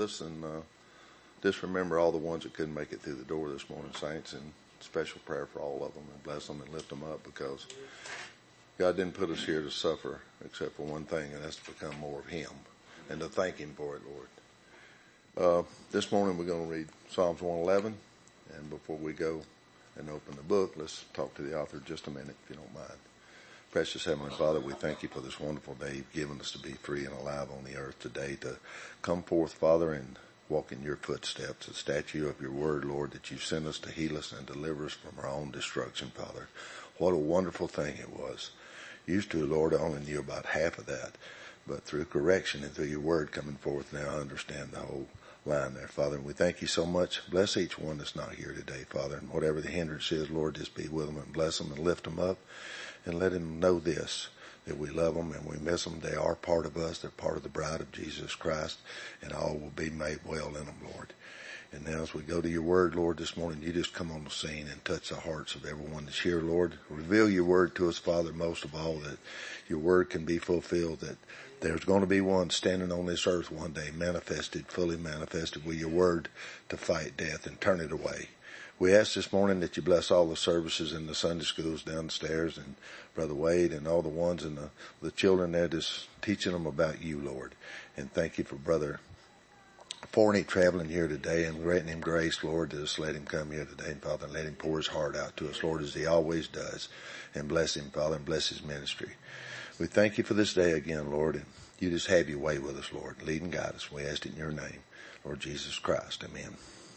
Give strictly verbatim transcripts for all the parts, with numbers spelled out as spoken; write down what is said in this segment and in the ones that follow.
us, and uh, just remember all the ones that couldn't make it through the door this morning, saints, and special prayer for all of them, and bless them and lift them up, because God didn't put us here to suffer except for one thing, and that's to become more of Him and to thank Him for it, Lord. Uh, this morning we're going to read Psalms one eleven, and before we go and open the book, let's talk to the author just a minute, if you don't mind. Precious Heavenly Father, we thank you for this wonderful day you've given us to be free and alive on the earth today, to come forth, Father, and walk in your footsteps, the statue of your word, Lord, that you've sent us to heal us and deliver us from our own destruction, Father. What a wonderful thing it was. Used to, Lord, I only knew about half of that, but through correction and through your word coming forth, now I understand the whole line there, Father. And we thank you so much. Bless each one that's not here today, Father, and whatever the hindrance is, Lord, just be with them and bless them and lift them up, and let them know this, that we love them and we miss them. They are part of us. They're part of the bride of Jesus Christ, and all will be made well in them, Lord. And now as we go to your word, Lord, this morning, you just come on the scene and touch the hearts of everyone that's here, Lord. Reveal your word to us, Father, most of all, that your word can be fulfilled, that there's going to be one standing on this earth one day, manifested, fully manifested with your word to fight death and turn it away. We ask this morning that you bless all the services in the Sunday schools downstairs, and Brother Wade and all the ones and the, the children there, just teaching them about you, Lord. And thank you for Brother Forney traveling here today, and granting him grace, Lord, to just let him come here today. And Father, let him pour his heart out to us, Lord, as he always does. And bless him, Father, and bless his ministry. We thank you for this day again, Lord, and you just have your way with us, Lord. Lead and guide us. We ask it in your name, Lord Jesus Christ. Amen.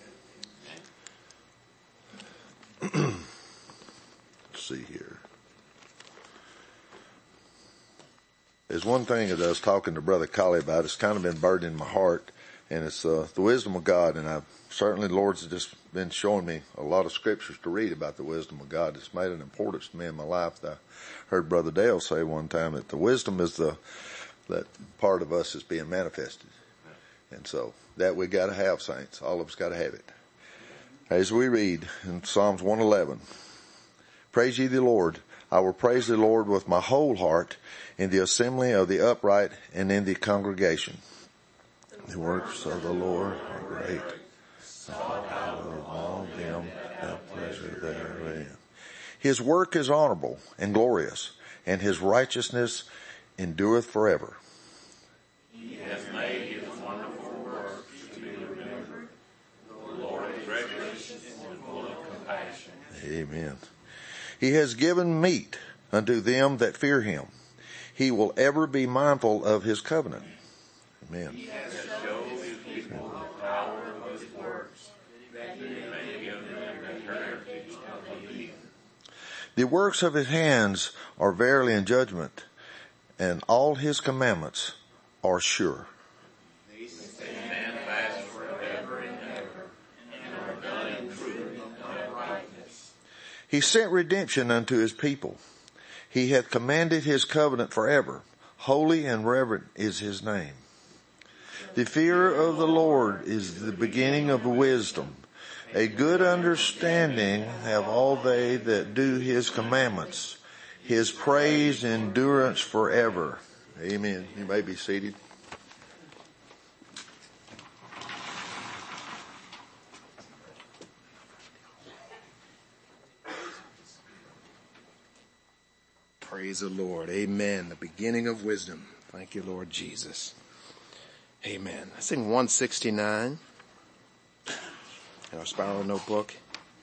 Let's see here. There's one thing that I was talking to Brother Collie about. It's kind of been burdened in my heart, and it's uh, the wisdom of God. And I've certainly, the Lord's just been showing me a lot of scriptures to read about the wisdom of God. It's made an importance to me in my life. I heard Brother Dale say one time that the wisdom is the that part of us is being manifested, and so that we got to have, saints. All of us got to have it. As we read in Psalms one eleven, praise ye the Lord. I will praise the Lord with my whole heart in the assembly of the upright and in the congregation. The works of the Lord are great. The power of all them that pleasure therein. His work is honorable and glorious, and his righteousness endureth forever. He has made his wonderful works to be remembered. The Lord is gracious and full of compassion. Amen. He has given meat unto them that fear him. He will ever be mindful of his covenant. Amen. He has showed his people the power of his works, that he may give them the heritage of the heathen. The works of his hands are verily in judgment, and all his commandments are sure. They stand fast forever and ever, and are done in truth and uprightness. He sent redemption unto his people. He hath commanded his covenant forever. Holy and reverent is his name. The fear of the Lord is the beginning of wisdom. A good understanding have all they that do his commandments. His praise endurance forever. Amen. You may be seated. Praise the Lord. Amen. The beginning of wisdom. Thank you, Lord Jesus. Amen. I sing one sixty-nine in our spiral notebook.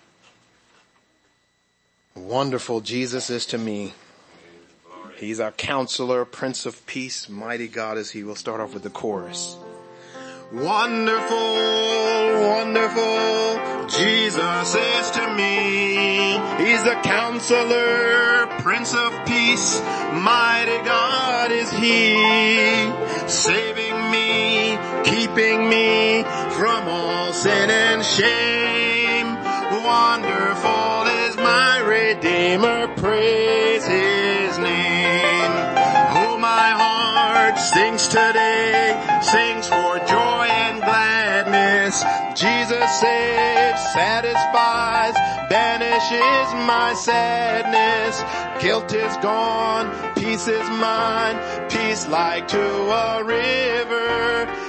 Wonderful Jesus is to me. He's our counselor, Prince of Peace, mighty God is he. We'll start off with the chorus. Wonderful, wonderful, Jesus is to me. He's the counselor, Prince of Peace, mighty God is he. Saving me, keeping me from all sin and shame. Wonderful is my Redeemer, praise his name. Oh, my heart sings today, sings for joy and gladness. Jesus saves, satisfies, banishes my sadness. Guilt is gone, peace is mine, peace like to a river.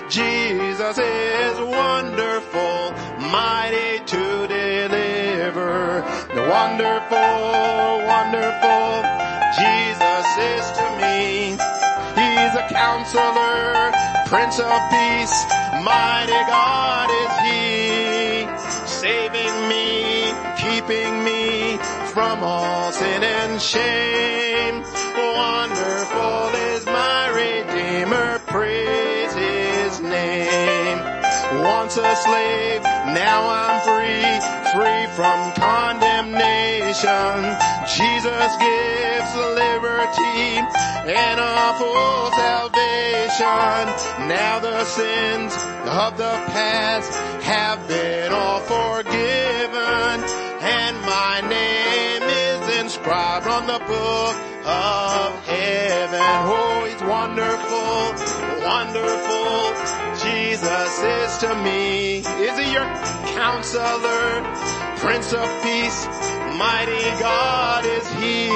Jesus is wonderful, mighty to deliver. Wonderful, wonderful, Jesus is to me. He's a counselor, Prince of Peace, mighty God is He, saving me, keeping me from all sin and shame. Wonderful is my Redeemer, praise His name. Once a slave, now I'm free, free from condemnation. Jesus gives liberty and a full salvation. Now the sins of the past have been all forgiven, and my name is inscribed on the book of heaven. Oh, He's wonderful, wonderful, Jesus is to me. Is He your counselor, Prince of Peace, mighty God is He,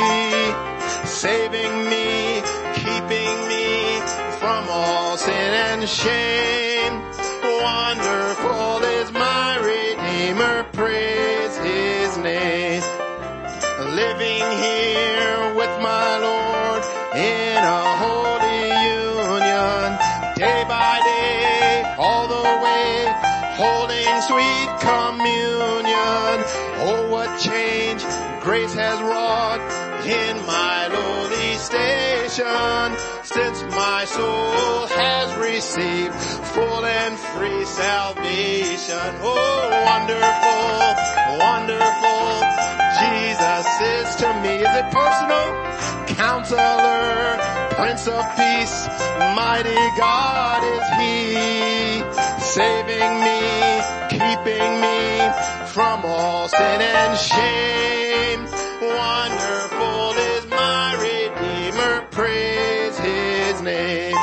saving me, keeping me from all sin and shame. Wonderful is my Redeemer, praise His name. Living here with my Lord in a holy union, day by day, all the way, holding sweet communion. Oh, what change grace has wrought in my lowly station, since my soul has received full and free salvation. Oh, wonderful, wonderful, Jesus is to me. Is it personal? Counselor, Prince of Peace, mighty God is He, saving me, keeping me from all sin and shame. Wonderful is my Redeemer, praise His name.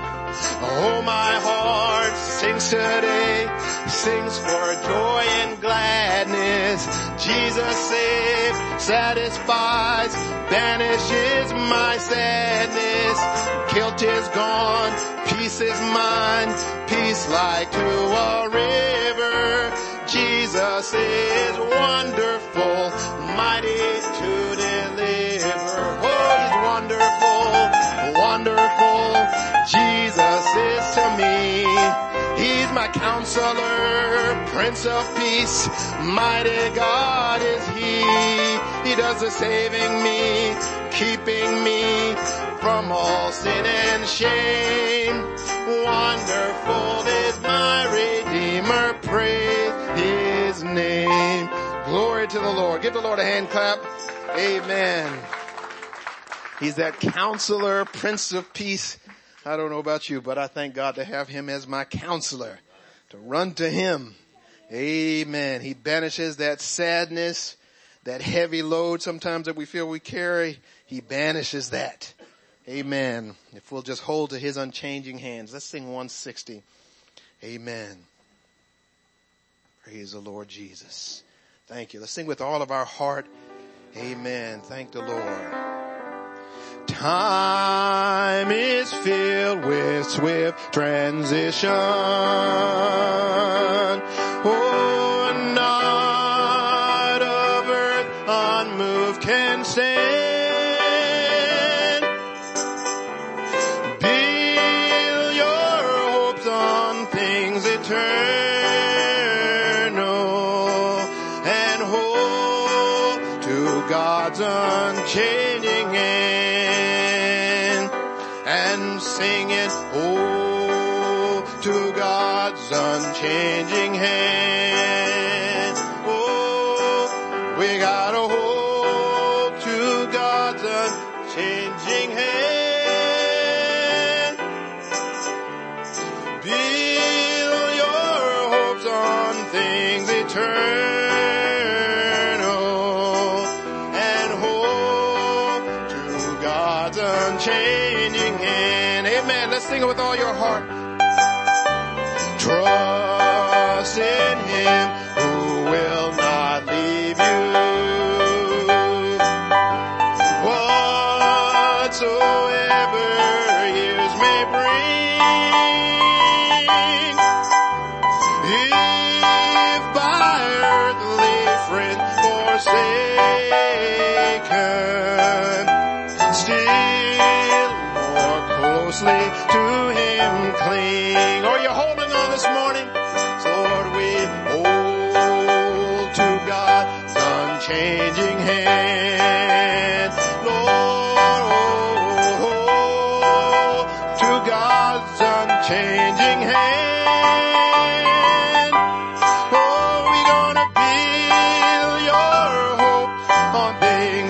Oh, my heart sings today, sings for joy and gladness. Jesus saves, satisfies, banishes my sadness. Guilt is gone, peace is mine, peace like to a river. Jesus is wonderful, mighty to deliver. Oh, He's wonderful, wonderful, Jesus is to me. He's my counselor, Prince of Peace, mighty God is He. He does the saving me, keeping me from all sin and shame. Wonderful is my Redeemer, praise His name. Glory to the Lord. Give the Lord a hand clap. Amen. He's that counselor, Prince of Peace. I don't know about you, but I thank God to have Him as my counselor, to run to Him. Amen. He banishes that sadness, that heavy load sometimes that we feel we carry. He banishes that. Amen. If we'll just hold to His unchanging hands. Let's sing one sixty. Amen. Praise the Lord Jesus. Thank you. Let's sing with all of our heart. Amen. Thank the Lord. Time is filled with swift transition. Oh, not of earth unmoved can stand. Build your hopes on things eternal and hold to God's unchanging hand. And sing it, oh, to God's unchanging hand. Oh, we gotta hold to God's unchanging hand. Build your hopes on things eternal and hold to God's unchanging hand. Amen. Let's sing it with all your heart. Trust in Him who will not leave you. Whatsoever years may bring, forsaken, still more closely to Him cling. Or you're holding on this morning. So Lord, we hold to God's unchanging hand. Lord, hold to God's unchanging hand. Oh, we're gonna build your hope on things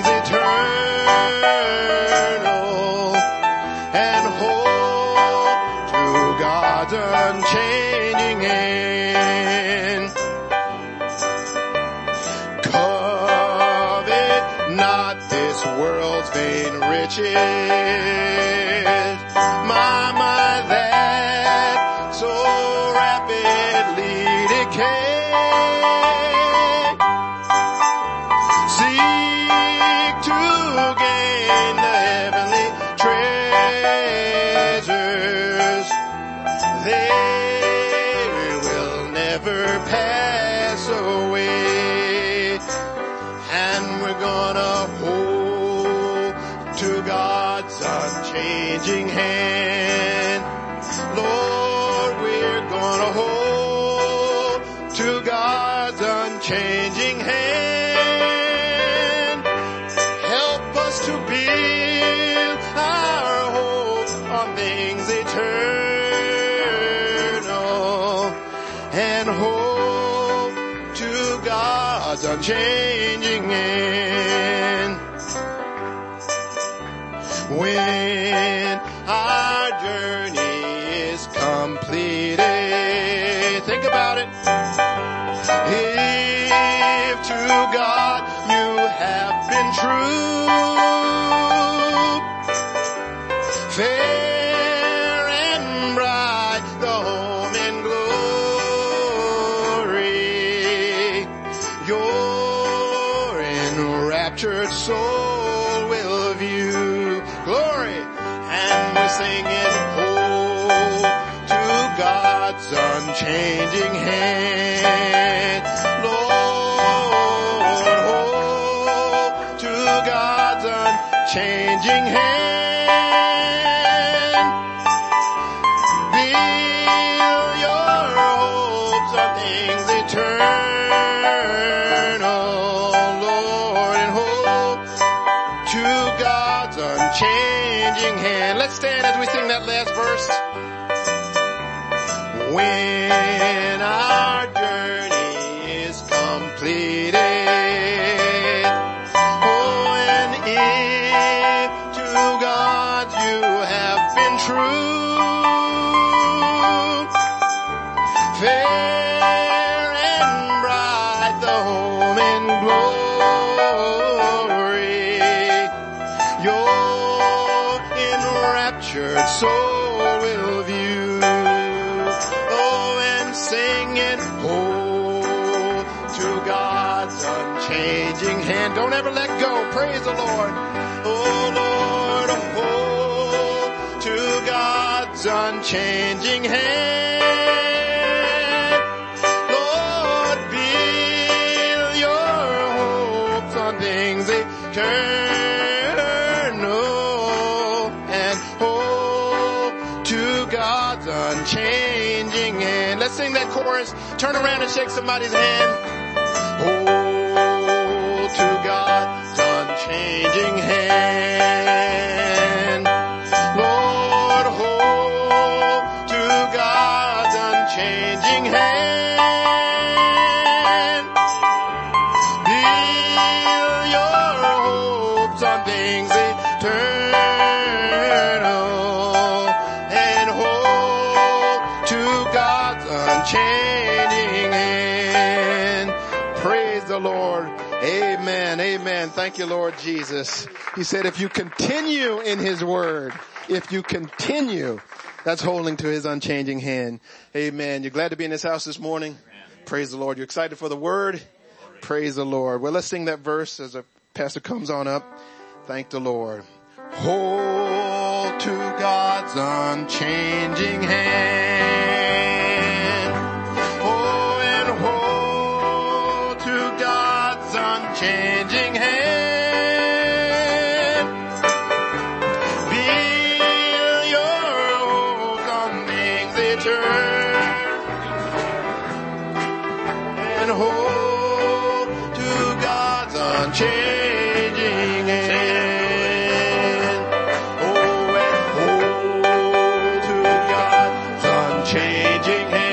eternal and hold to God's unchanging hand. Covet not this world's vain riches. My, my, that so rapidly decay. Seek to gain the heavenly treasures. They will never pass away. And we're gonna hold to God's unchanging hand. Lord, we're gonna hold to God's unchanging hand. Help us to build our hope on things eternal and hold to God's unchanging hand. When our journey is completed, think about it. If to God you have been true, fair and bright, the home in glory, your enraptured soul will view. Glory. And we're singing, hold to God's unchanging hand. Lord, hold to God's unchanging hand. Build your hopes on things eternal, Lord, and hold to God's unchanging hand. Let's stand as we sing that last verse. When our journey is completed, oh, and if to God you have been true, fair and bright, the home in glory, your enraptured soul will view. Oh, and sing it, hold to God's unchanging hand. Don't ever let go. Praise the Lord. Oh, Lord, hold to God's unchanging hand. Lord, build your hopes on things eternal and hold to God's unchanging hand. Let's sing that chorus. Turn around and shake somebody's hand. Hold to God's unchanging hand. Lord, hold to God's unchanging hand. Build your hopes on things eternal and hold to God's unchanging hand. Praise the Lord. Amen. Amen. Thank you, Lord Jesus. He said if you continue in His word, if you continue, that's holding to His unchanging hand. Amen. You're glad to be in this house this morning? Amen. Praise the Lord. You're excited for the word? Praise the Lord. Well, let's sing that verse as a pastor comes on up. Thank the Lord. Hold to God's unchanging hand. Oh, and hold to God's unchanging hand. Build your hopes on things eternal and hold to God's unchanging hand. Oh, and hold to God's unchanging hand.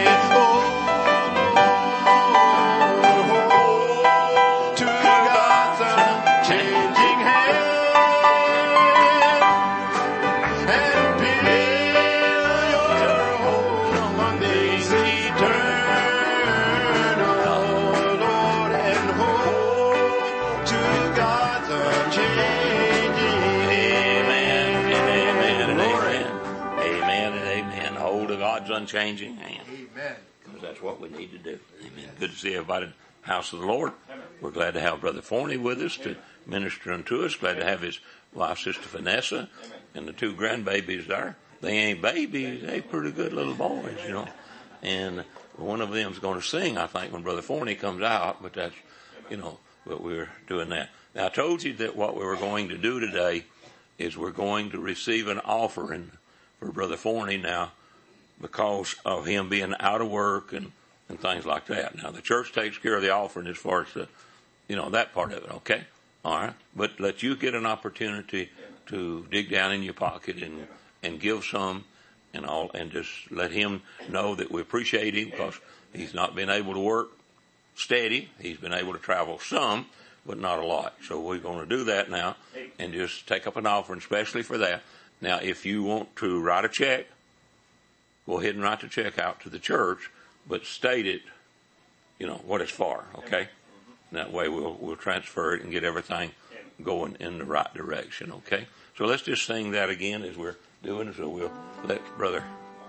Unchanging hand. Amen. Because that's what we need to do. Amen. Good to see everybody in the house of the Lord. We're glad to have Brother Forney with us to minister unto us. Glad to have his wife, Sister Vanessa, and the two grandbabies there. They ain't babies. They pretty good little boys, you know. And one of them's going to sing, I think, when Brother Forney comes out. But that's, you know, but we're doing that. Now, I told you that what we were going to do today is we're going to receive an offering for Brother Forney now, because of him being out of work and, and things like that. Now, the church takes care of the offering as far as the, you know, that part of it, okay? All right? But let you get an opportunity to dig down in your pocket and, and give some and all, and just let him know that we appreciate him, because he's not been able to work steady. He's been able to travel some, but not a lot. So we're going to do that now and just take up an offering especially for that. Now, if you want to write a check, go ahead and write the check out to the church, but state it, you know, what it's for, okay? That way we'll we'll transfer it and get everything going in the right direction, okay? So let's just sing that again as we're doing it, so we'll let Brother...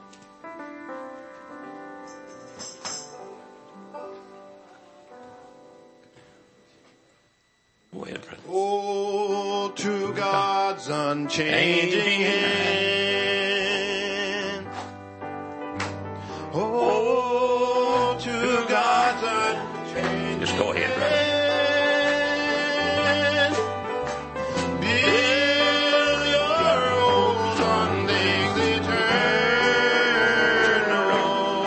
Go ahead, brother. Oh, to God's unchanging hand. Oh, to God's unchanging. Just go ahead, brother. Build your hopes on things eternal.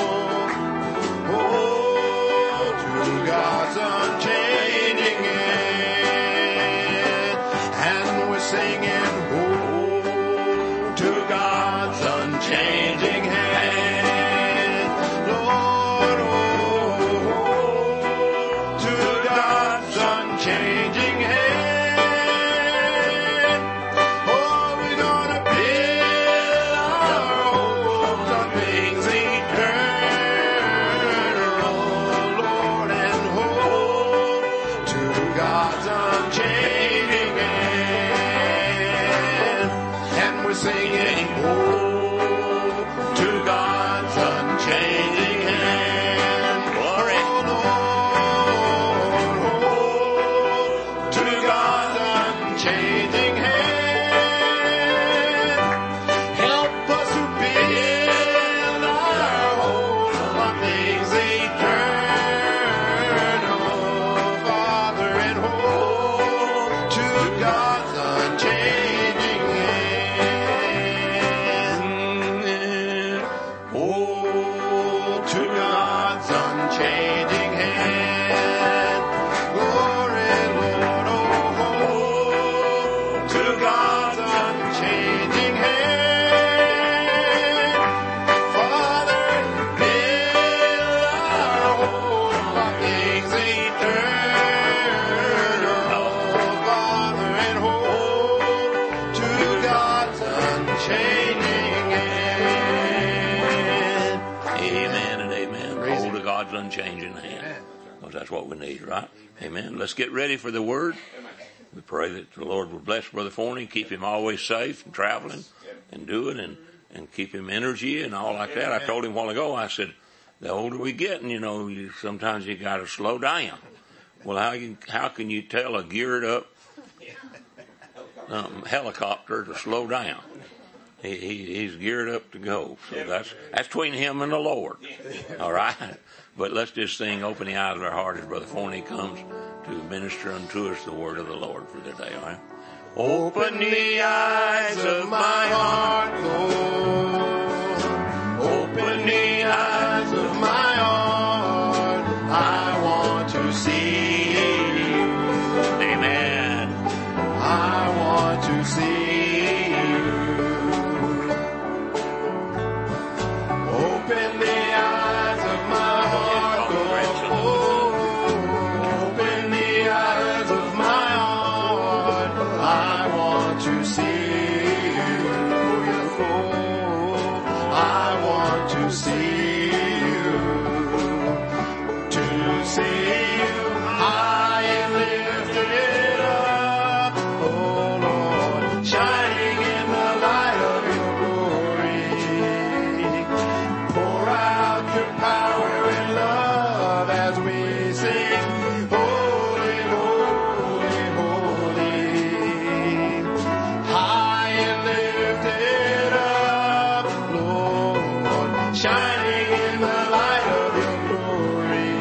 Oh, to God's unchanging hand. And we're singing, oh, to God's unchanging hand. Unchanging hand. Well, that's what we need, right? Amen. Let's get ready for the word. We pray that the Lord will bless Brother Forney, keep him always safe and traveling and doing and, and keep him energy and all like that. I told him a while ago, I said, the older we get, and you know, you, sometimes you got to slow down. Well, how you, how can you tell a geared up um, helicopter to slow down? He, he, he's geared up to go. So that's, that's between him and the Lord. All right. But let's just sing, open the eyes of our heart as Brother Forney comes to minister unto us the word of the Lord for the day. All right? Open the eyes of my heart, Lord. Open the eyes of my heart. I want to see you. Amen. I want to see you. Open the eyes of my heart, Lord. Open the eyes of my heart. I want to see you. I want to see you. To see you high and lifted up, oh Lord, shining in the light of your glory. Pour out your power and love as we sing, holy, holy, holy. High and lifted up, Lord, shining in the light of your glory.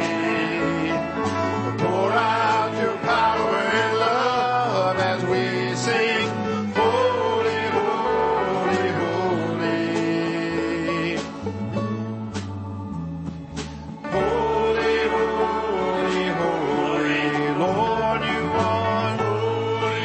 Pour out your power and love as we sing, holy, holy, holy. Holy, holy, holy, Lord, you are holy,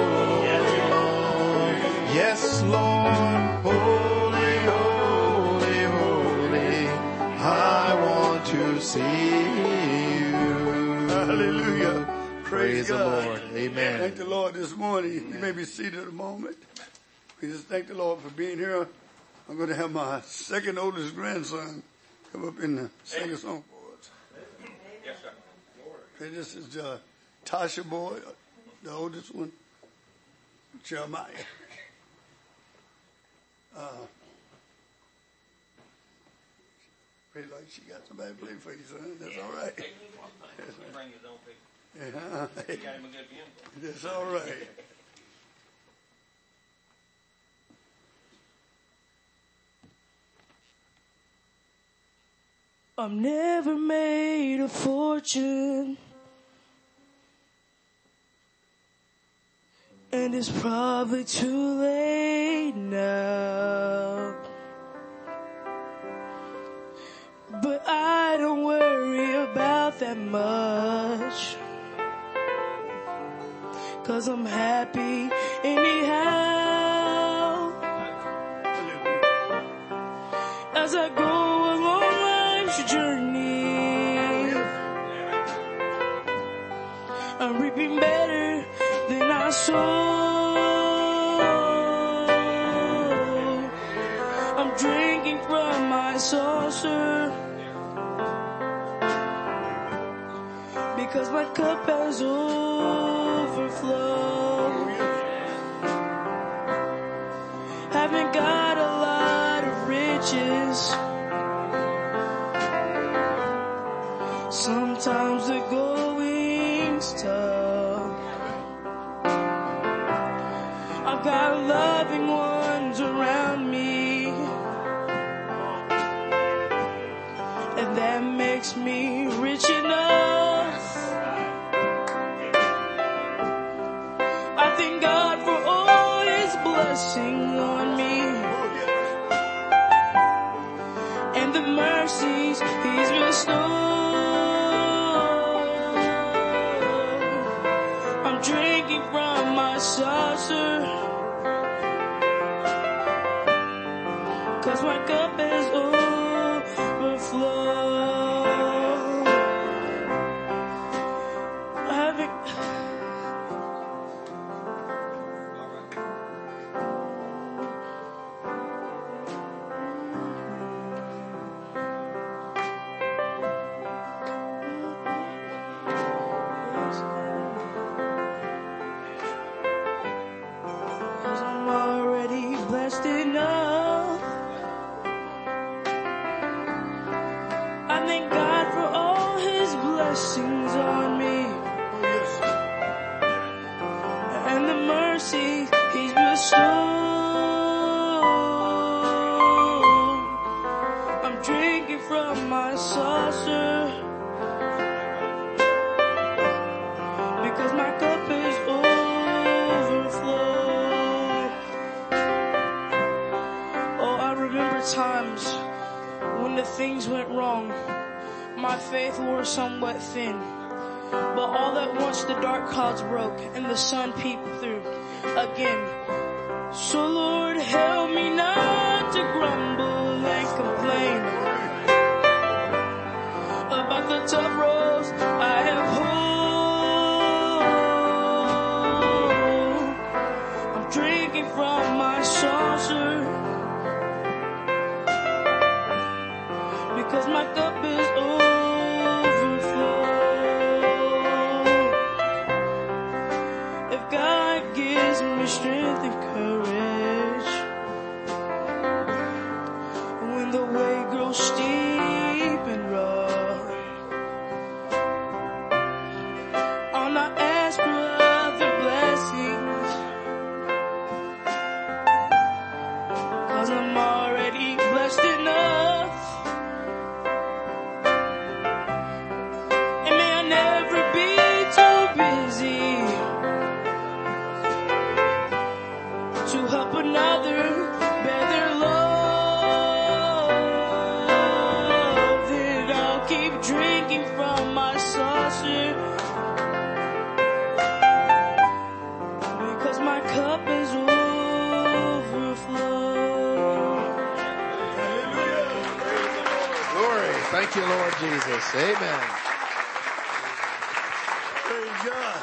holy. Yes, Lord, holy, holy, holy. I want to see you. Hallelujah. Praise the God. Lord. Amen. Thank the Lord this morning. You may be seated a moment. We just thank the Lord for being here. I'm going to have my second oldest grandson come up and sing a song for us. Yes, sir. Okay, this is uh, Tasha Boy, the oldest one, Jeremiah. Uh, pray like she got somebody to play for you, son. That's all right. Bring his own people. Yeah. He got him a good piano. That's all right. I've never made a fortune, and it's probably too late now. But I don't worry about that much, 'cause I'm happy anyhow. As I go along life's journey, I'm reaping better than I sowed. I'm drinking from my saucer, because my cup has overflowed. Haven't got a lot of riches. Sometimes the going's tough. I've got loving ones around me, and that makes me rich enough. I thank God for all His blessings on me, and the mercies He's bestowed. I'm drinking from my saucer, 'cause my cup is overflowed. Having because my cup is overflowed. Oh, I remember times when the things went wrong. My faith wore somewhat thin. But all at once the dark clouds broke and the sun peeped through again. So Lord, help me not to grumble and complain about the tough roads I have pulled. I'm drinking from my saucer because my cup is overflowed. If God gives me strength and courage when the way grows steep and rough, I'll not ask for other blessings, 'cause I'm already blessed enough. And may I never be too busy to help another bear their love. Then I'll keep drinking from my saucer because my cup is overflowed. Glory. Thank you, Lord Jesus. Amen. Praise God.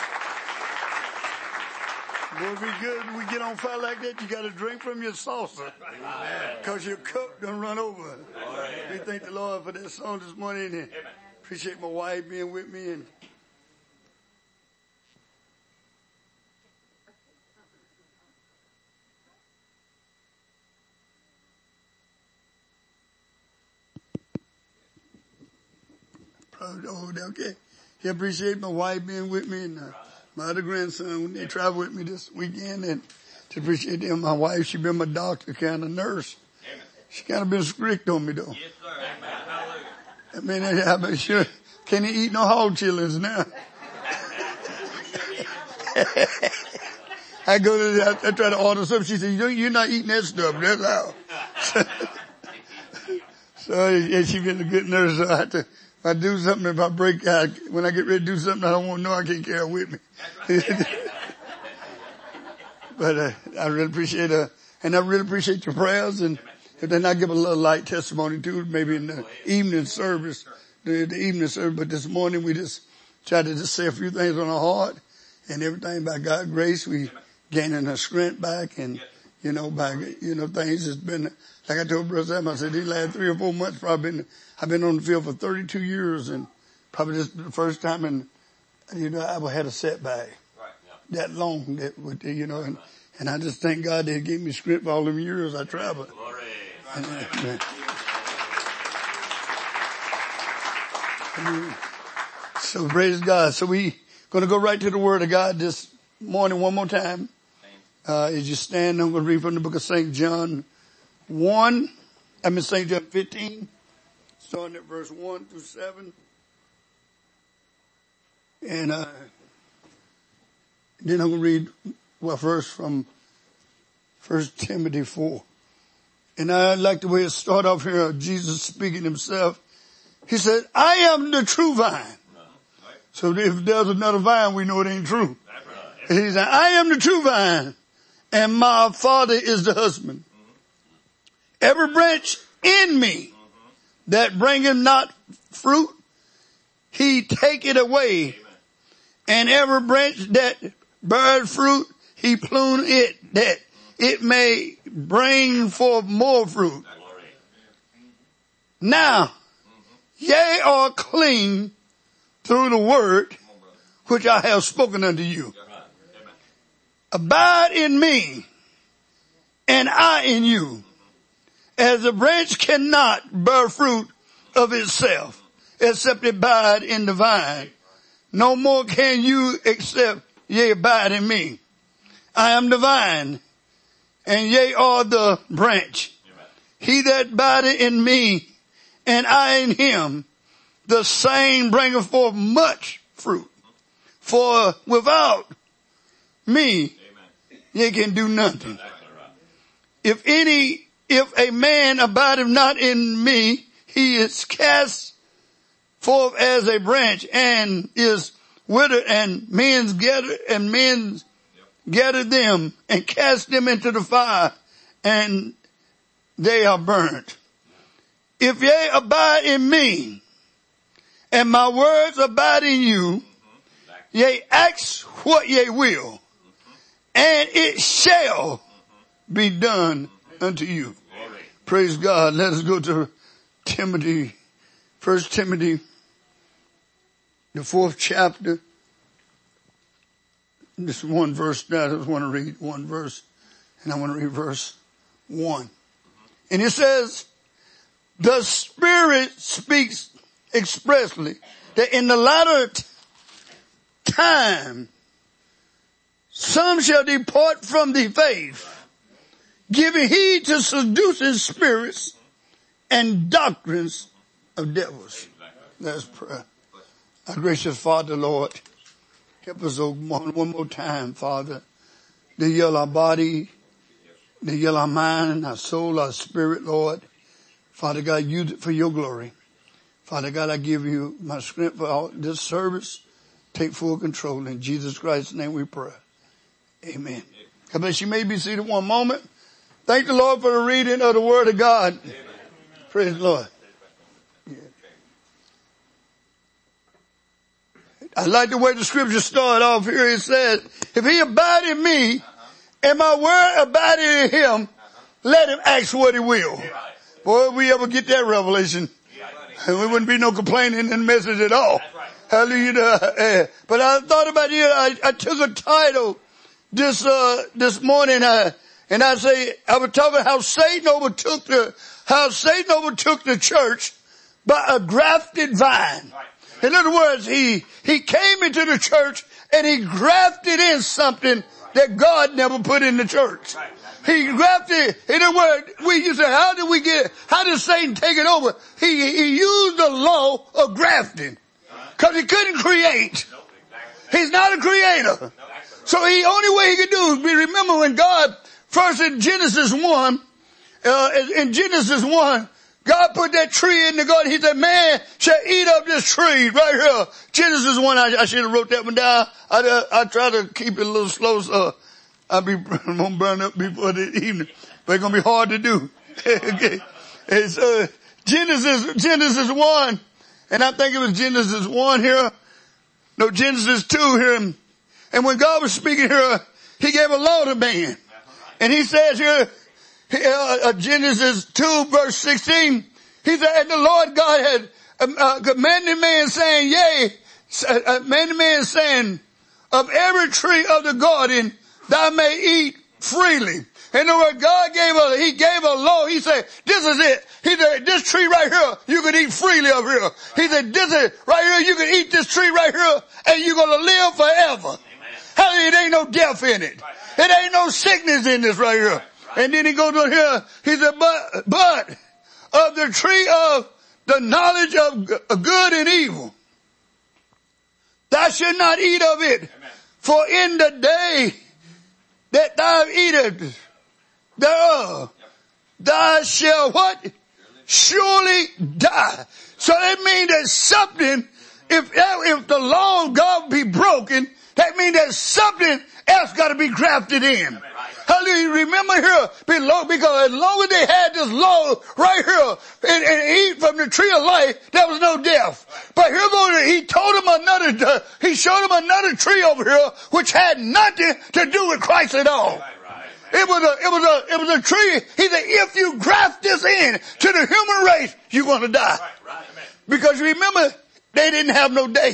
Boy, be good. We get on fire like that, you got to drink from your saucer. Because your cup done run over. We thank the Lord for that song this morning. And appreciate my wife being with me. And oh, okay. I appreciate my wife being with me and uh, my other grandson when they travel with me this weekend, and to appreciate them. My wife, she been my doctor, kind of nurse. She kind of been strict on me though. Yes, sir. I mean, I, I sure can't eat no hog chillings now. I go to, I, I try to order something. She said, you're not eating that stuff. That's how. So, yeah, she been a good nurse. So I have to, if I do something, if I break, I, when I get ready to do something, I don't want to know I can't carry her with me. But uh, I really appreciate her, and I really appreciate your prayers. And if then I give a little light testimony too, maybe in the evening service, the, the evening service. But this morning we just tried to just say a few things on our heart, and everything by God's grace, we gaining our strength back, and you know, by you know things. It's been like I told Brother Sam, I said these last three or four months, probably been I've been on the field for thirty-two years, and probably this is the first time in you know I ever had a setback that long that would you know, and, and I just thank God that He gave me strength for all them years I traveled. And, uh, I mean, so praise God. So we going to go right to the Word of God this morning one more time. Uh, as you stand, I'm going to read from the book of Saint John one. I mean Saint John fifteen, starting at verse one through seven. And uh, then I'm going to read, well, first from First Timothy four. And I like the way it started off here, Jesus speaking himself. He said, I am the true vine. So if there's another vine, we know it ain't true. And he said, I am the true vine, and my Father is the husband. Every branch in me that bringeth not fruit, he taketh away. And every branch that beareth fruit, he pruneth it, that it may bring forth more fruit. Now, ye are clean through the word which I have spoken unto you. Abide in me, and I in you. As a branch cannot bear fruit of itself, except it abide in the vine, no more can you except ye abide in me. I am the vine, and ye are the branch. He that abideth in me, and I in him, the same bringeth forth much fruit. For without me, ye can do nothing. If any, if a man abideth not in me, he is cast forth as a branch and is withered, and men gather, and men gather them and cast them into the fire, and they are burnt. If ye abide in me, and my words abide in you, ye ask what ye will, and it shall be done unto you. Praise God. Let us go to Timothy, First Timothy, the fourth chapter. This one verse, I just want to read one verse, and I want to read verse one. And it says, the Spirit speaks expressly that in the latter t- time, some shall depart from the faith, giving heed to seducing spirits and doctrines of devils. Let's pray. Our gracious Father, Lord, help us one, one more time, Father, to heal our body, to heal our mind, our soul, our spirit, Lord. Father God, use it for your glory. Father God, I give you my strength for all this service. Take full control. In Jesus Christ's name we pray. Amen. God bless you. You may be seated one moment. Thank the Lord for the reading of the Word of God. Amen. Praise the Lord. Yeah. I like the way the scripture started off here. It says, if he abide in me and my word abide in him, let him ask what he will. Boy, if we ever get that revelation, and we wouldn't be no complaining in the message at all. Hallelujah. But I thought about it. I, I took a title this, uh, this morning, uh, and I say, I was talking how Satan overtook the, how Satan overtook the church by a grafted vine. In other words, he, he came into the church and he grafted in something that God never put in the church. He grafted, in other words, we used to say, how did we get, how did Satan take it over? He, he used the law of grafting. Cause he couldn't create. He's not a creator. So the only way he could do is be, remember when God, first in Genesis one, uh, in Genesis one, God put that tree in the garden. He said, man shall eat of this tree right here. Genesis one, I, I should have wrote that one down. I, uh, I try to keep it a little slow so I'll be, I'm gonna burn up before the evening. But it's gonna be hard to do. Okay. It's, uh, Genesis, Genesis one, and I think it was Genesis one here. No, Genesis two here. And when God was speaking here, he gave a law to man. And he says here, uh, uh, Genesis two verse sixteen, he said, and the Lord God had um, uh, commanded man saying, yea, uh, commanded man saying, of every tree of the garden thou may eat freely. In other words, God gave a, he gave a law. He said, this is it. He said, this tree right here, you can eat freely of here. He said, this is right here, you can eat this tree right here, and you're gonna live forever. Hallelujah, it ain't no death in it. It ain't no sickness in this right here. And then he goes on here, he said, but, but of the tree of the knowledge of good and evil, thou shalt not eat of it. For in the day that thou eatest thereof, thou shalt what? Surely die. So that means that something, if, if the law of God be broken, that means that something else got to be grafted in. Hallelujah. Remember here, below, because as long as they had this law right here and, and eat from the tree of life, there was no death. But here goes, he told him another, he showed him another tree over here which had nothing to do with Christ at all. It was a, it was a, it was a tree. He said, if you graft this in to the human race, you're going to die. Because remember, they didn't have no day.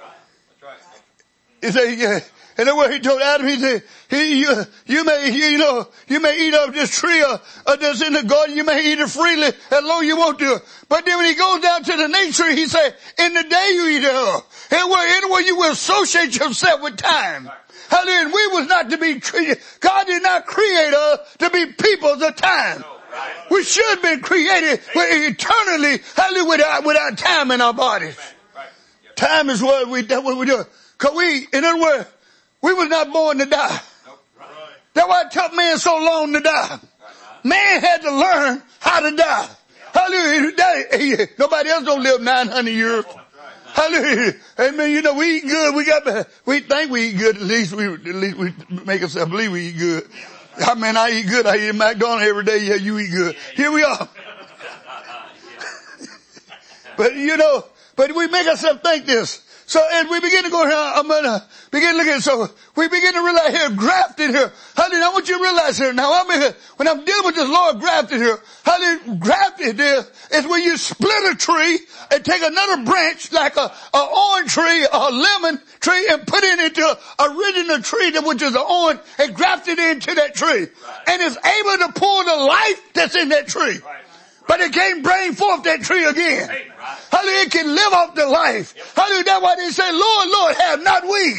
He said, yeah. And then what he told Adam, he said, he, you, you may, you, you know, you may eat of this tree or, or that's in the garden, you may eat it freely as long as you want to. But then when he goes down to the next tree, he said, in the day you eat it of, anywhere you will associate yourself with time. Hallelujah. And we was not to be treated, God did not create us to be peoples of time. We should have been created eternally, hallelujah, without, without time in our bodies. Time is what we, that's what we do. Cause we, in other words, we was not born to die. That's why it took man so long to die. Man had to learn how to die. Hallelujah. Nobody else don't live nine hundred years. Hallelujah. Amen. You know, we eat good. We got, we think we eat good. At least we, at least we make ourselves believe we eat good. I mean, I eat good. I eat at McDonald's every day. Yeah, you eat good. Here we are. But you know, but we make ourselves think this. So as we begin to go here, I'm gonna begin looking at, so we begin to realize here, grafted here. Hallelujah. I want you to realize here, now I'm here, when I'm dealing with this Lord grafted here, hallelujah, grafted there is when you split a tree and take another branch like a, a orange tree, a lemon tree, and put it into an original tree that which is an orange and graft it into that tree. And it's able to pull the life that's in that tree. But it can't bring forth that tree again. Hallelujah, it can live off the life. Hallelujah, that's why they say, Lord, Lord, have not we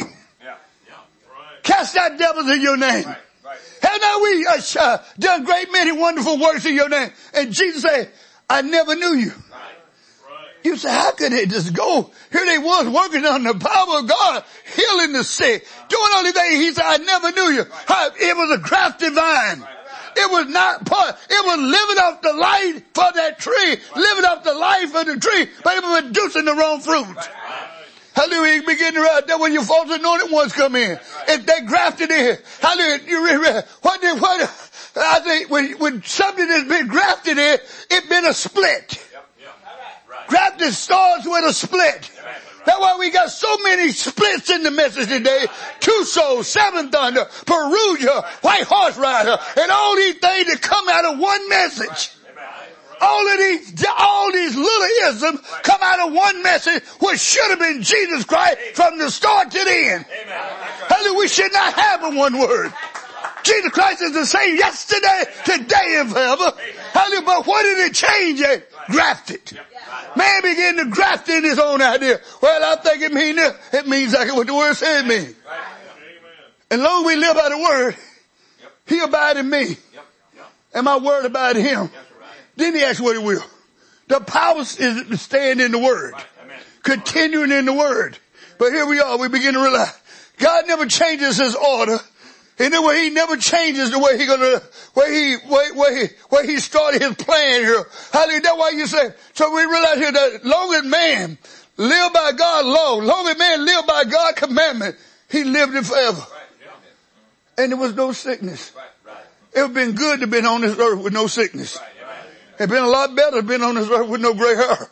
cast out devils in your name? Have not we uh, done great many wonderful works in your name? And Jesus said, I never knew you. You say, how could they just go? Here they was working on the power of God, healing the sick, doing all these things. He said, I never knew you. It was a grafted vine. It was not part, it was living off the life for that tree, living off the life of the tree, but it was producing the wrong fruit. Hallelujah, you begin to realize that when your false anointed ones come in, if they grafted in, hallelujah, you realize, what did, what, I think when, when something has been grafted in, it's been a split. Grafted starts with a split. That's why we got so many splits in the message today. Two Souls, Seven Thunder, Perugia, White Horse Rider, and all these things that come out of one message. All of these, all these little isms come out of one message, which should have been Jesus Christ from the start to the end. Hallelujah, we should not have but one word. Jesus Christ is the same yesterday, today, and forever. Hallelujah, but what did it change it? Grafted. Man began to graft in his own idea. Well, I think it means this. It means exactly what the word said it means. And long as we live by the word, he abide in me. And my word abide in him. Then he asks what he will. The power is to stand in the word. Continuing in the word. But here we are, we begin to realize God never changes his order. In the way he never changes the way he gonna, where he, where, where he, where he started his plan here. Hallelujah. That's why you say, so we realize here that long as man live by God's law, long as man live by God's commandment, he lived it forever. And there was no sickness. It would have been good to have been on this earth with no sickness. It would have been a lot better to have been on this earth with no gray hair.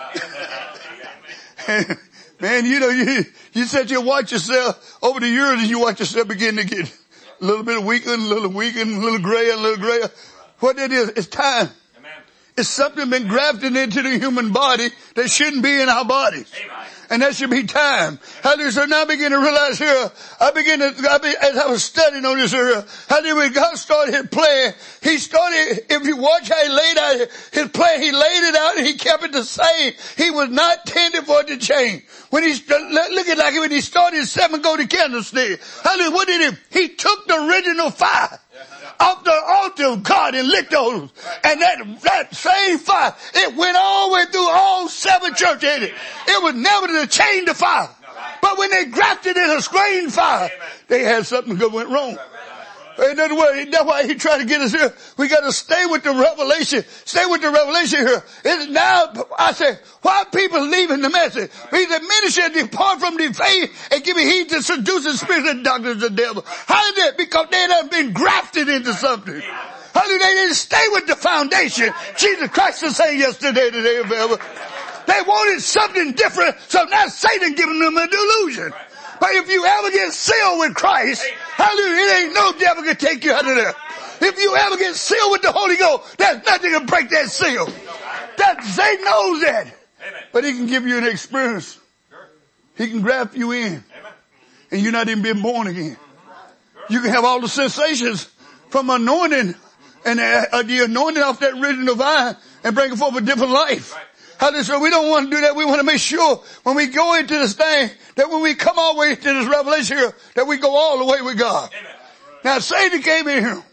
Man, you know, you, you said you watch yourself over the years and you watch yourself begin to get a little bit weaker, a little weaker, a little grayer, a little grayer. What it is, it's time. Amen. It's something been grafted into the human body that shouldn't be in our bodies. Amen. And that should be time. Hallelujah. So now I begin to realize here, I begin to, I be, as I was studying on this area, hallelujah, when God started his plan, he started, if you watch how he laid out his plan, he laid it out and he kept it the same. He was not tended for it to change. When he, look at like when he started his seven golden candlestick, hallelujah, what did he, he took the original fire off the altar of God and lit those. And that, that same fire, it went all the way through all seven churches. It, it was never to change the fire. But when they grafted in a strange fire, they had something that went wrong. In other words, that's why he tried to get us here. We got to stay with the revelation. Stay with the revelation here. It's now, I say, why are people leaving the message? He said, many shall depart from the faith and give heed to seducing spirits and doctrines of the devil. How is that? Because they have been grafted into something. How do they didn't stay with the foundation? Jesus Christ is saying yesterday, today, and forever. They wanted something different, so now Satan giving them a delusion. But if you ever get sealed with Christ, hallelujah, it ain't no devil can take you out of there. If you ever get sealed with the Holy Ghost, there's nothing can break that seal. That Satan knows that. But he can give you an experience. He can graft you in. And you're not even been born again. You can have all the sensations from anointing and uh, the anointing off that original vine and bring it forth a different life. Hallelujah. So we don't want to do that. We want to make sure when we go into this thing, that when we come all the way to this revelation here, that we go all the way with God. Amen. Now Satan came in here.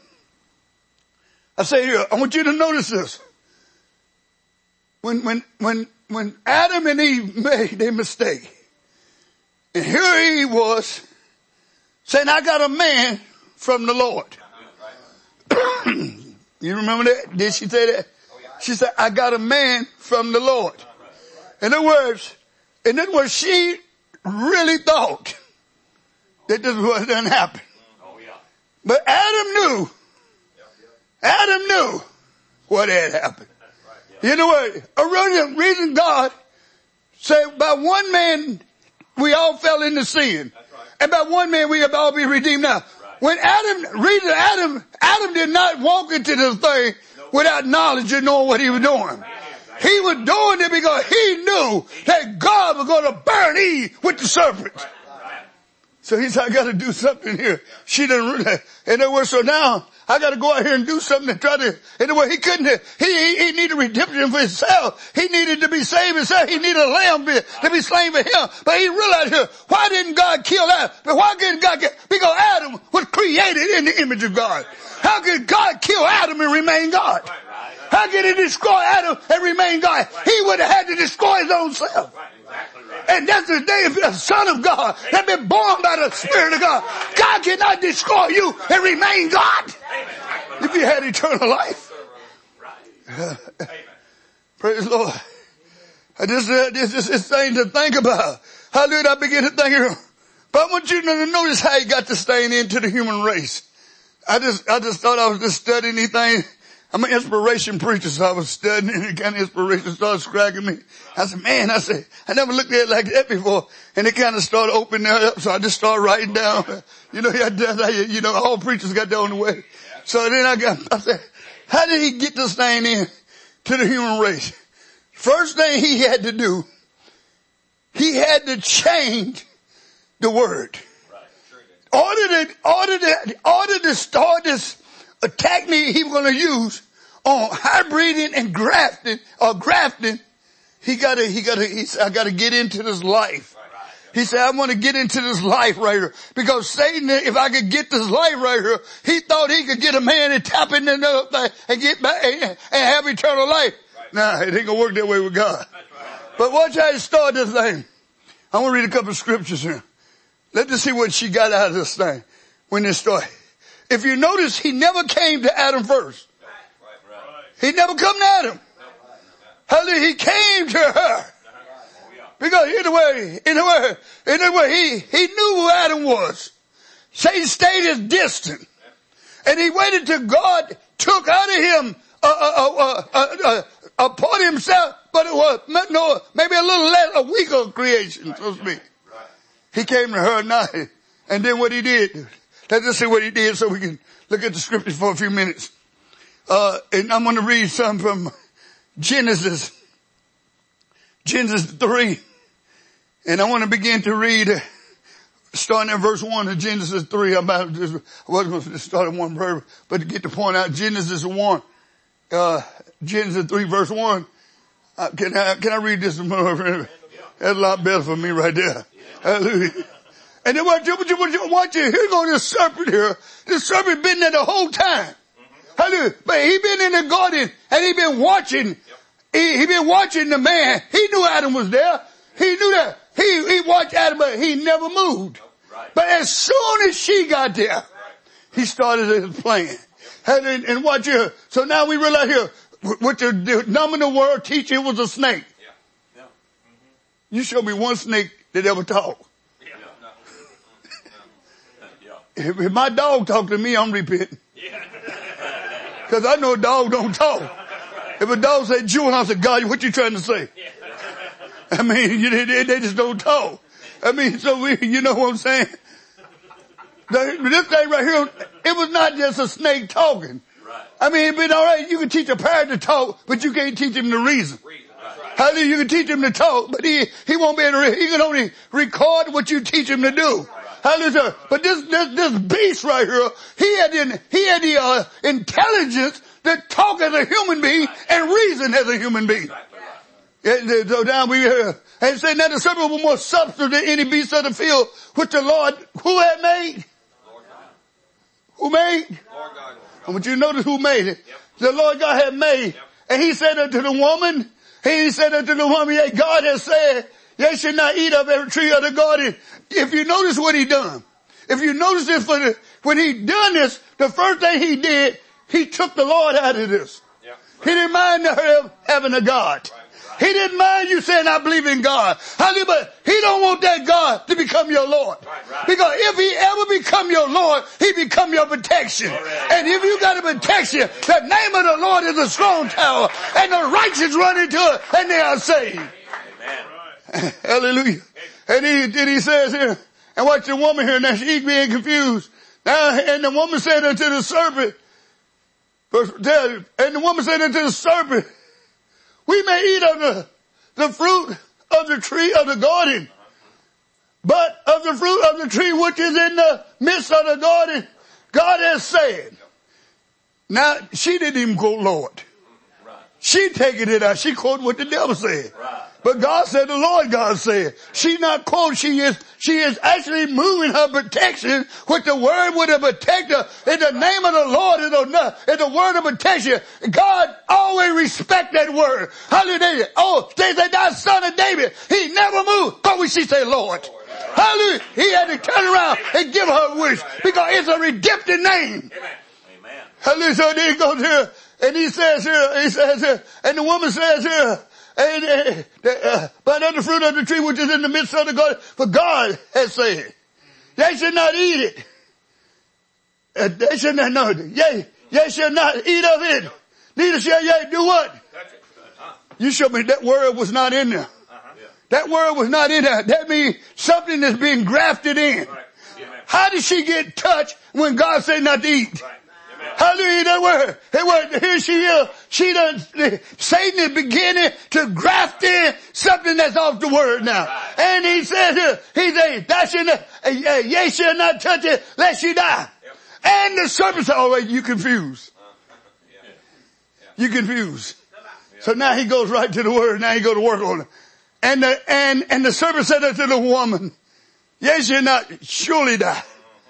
I say here, I want you to notice this. When, when, when, when Adam and Eve made their mistake, And here he was saying, I got a man from the Lord. You remember that? Did she say that? She said, I got a man from the Lord. In other words, in other words, she really thought that this was going to happen. But Adam knew. Adam knew what had happened. You know what? A reason God said by one man we all fell into sin. And by one man we have all been redeemed now. When Adam, reason Adam, Adam did not walk into this thing without knowledge and knowing what he was doing. He was doing it because he knew that God was going to burn Eve with the serpent. So he said, I got to do something here. She didn't, in other words, so now I got to go out here and do something and try to, in other words, he couldn't, he, he, he needed redemption for himself. He needed to be saved himself. He needed a lamb to be slain for him. But he realized here, why didn't God kill Adam? But why didn't God get, because Adam was created in the image of God. How could God kill Adam and remain God? How could he destroy Adam and remain God? He would have had to destroy his own self. And that's the day of the Son of God that been born by the Spirit of God. God cannot destroy you and remain God if you had eternal life. Praise the Lord. I just, uh, this is this thing to think about. Hallelujah. I begin to think here. But I want you to notice how he got this thing into the human race. I just, I just thought I was just studying anything. I'm an inspiration preacher, so I was studying and it kind of inspiration started striking me. I said, man, I said, I never looked at it like that before. And it kind of started opening up, so I just started writing down. You know, you know, all preachers got that on the way. So then I got, I said, how did he get this thing in to the human race? First thing he had to do, he had to change the word. Order to, order to, order to start this a technique he was going to use on hybriding and grafting or grafting. He got to, he got to, he said, I got to get into this life. He said, I want to get into this life right here because Satan, if I could get this life right here, he thought he could get a man and tap into another thing and get back and, and have eternal life. Nah, it ain't going to work that way with God. But watch how he started this thing. I want to read a couple of scriptures here. Let's just see what she got out of this thing when this started. If you notice, he never came to Adam first. He never come to Adam. Hallelujah, he came to her. Because in a way, in a way, in a way, he, he knew who Adam was. Satan stayed his distant. And he waited till God took out of him a, a, a, a, a, a part of himself, but it was no, maybe a little less, a weaker creation, so to speak. He came to her at night. And then what he did, let's just see what he did so we can look at the scriptures for a few minutes. Uh, and I'm going to read some from Genesis, Genesis three. And I want to begin to read, uh, starting at verse one of Genesis three. I'm about to just, I wasn't going to start at one verse, but to get the point out, Genesis one, uh, Genesis three verse one. Uh, can I, can I read this? That's a lot better for me right there. Hallelujah. And then what you, what you, what you, watch it. Here goes this serpent here. This serpent been there the whole time. Hallelujah. But he been in the garden and he been watching. He, he been watching the man. He knew Adam was there. He knew that. He, he watched Adam, but he never moved. But as soon as she got there, he started his plan. And, and watch here. So now we realize here, what the, the nominal word teacher was a snake. You show me one snake that ever talked. If, if my dog talk to me, I'm repenting. Cause I know a dog don't talk. If a dog say Jewel, I said, God, what you trying to say? I mean, they, they just don't talk. I mean, so we, you know what I'm saying? The, this thing right here, it was not just a snake talking. I mean, it'd been alright, you can teach a parrot to talk, but you can't teach him to reason. Hallelujah, you can teach him to talk, but he, he won't be able to, he can only record what you teach him to do. Hallelujah. But this, this, this beast right here, he had the, he had the, uh, intelligence to talk as a human being and reason as a human being. Yeah, so down we hear, and say that the serpent was more substance than any beast of the field, which the Lord, who had made? Who made? I want you to notice who made it. The Lord God had made. And he said unto the woman, he said unto the woman, yeah, God has said, Ye shall not eat of every tree of the garden. If you notice what he done, if you notice this for the, when he done this, the first thing he did, he took the Lord out of this. Yeah. He didn't mind her having a God. Right. He didn't mind you saying, I believe in God. But he don't want that God to become your Lord. Right, right. Because if he ever become your Lord, he become your protection. Right. And if you got a protection, the name of the Lord is a strong tower. And the righteous run into it and they are saved. Amen. Hallelujah. And he, and he says here, and watch the woman here, now she's being confused. Now, and the woman said unto the serpent, and the woman said unto the serpent, we may eat of the, the fruit of the tree of the garden, but of the fruit of the tree which is in the midst of the garden, God has said. Now, she didn't even quote Lord. She taking it out. She quoted what the devil said. But God said, the Lord God said. She's not quoting. She is, she is actually moving her protection with the word with a protector. In the name of the Lord is a, is a word of protection. God always respect that word. Hallelujah. Oh, they say, thou son of David. He never moved. But when she say Lord. Hallelujah. He had to turn around and give her a wish because it's a redemptive name. Amen. Hallelujah. So then he goes here and he says here, he says here, and the woman says here, And, uh, uh, but of the fruit of the tree which is in the midst of the garden, for God has said, they should not eat it. Uh, they should not know it. Yea, ye shall not eat of it. Neither shall ye do what? You showed me that word was not in there. That word was not in there. That means something that's being grafted in. How did she get touched when God said not to eat? Hallelujah, that word, that word, here she is, she done, Satan is beginning to graft in something that's off the word now. Right. And he says here, he says, thou shalt not, uh, ye shall not touch it, lest you die. Yep. And the serpent said, oh wait, you confused. Uh, yeah. You confused. Yeah. So now he goes right to the word, now he go to work on it. And the, and, and the serpent said unto the woman, ye shall not surely die.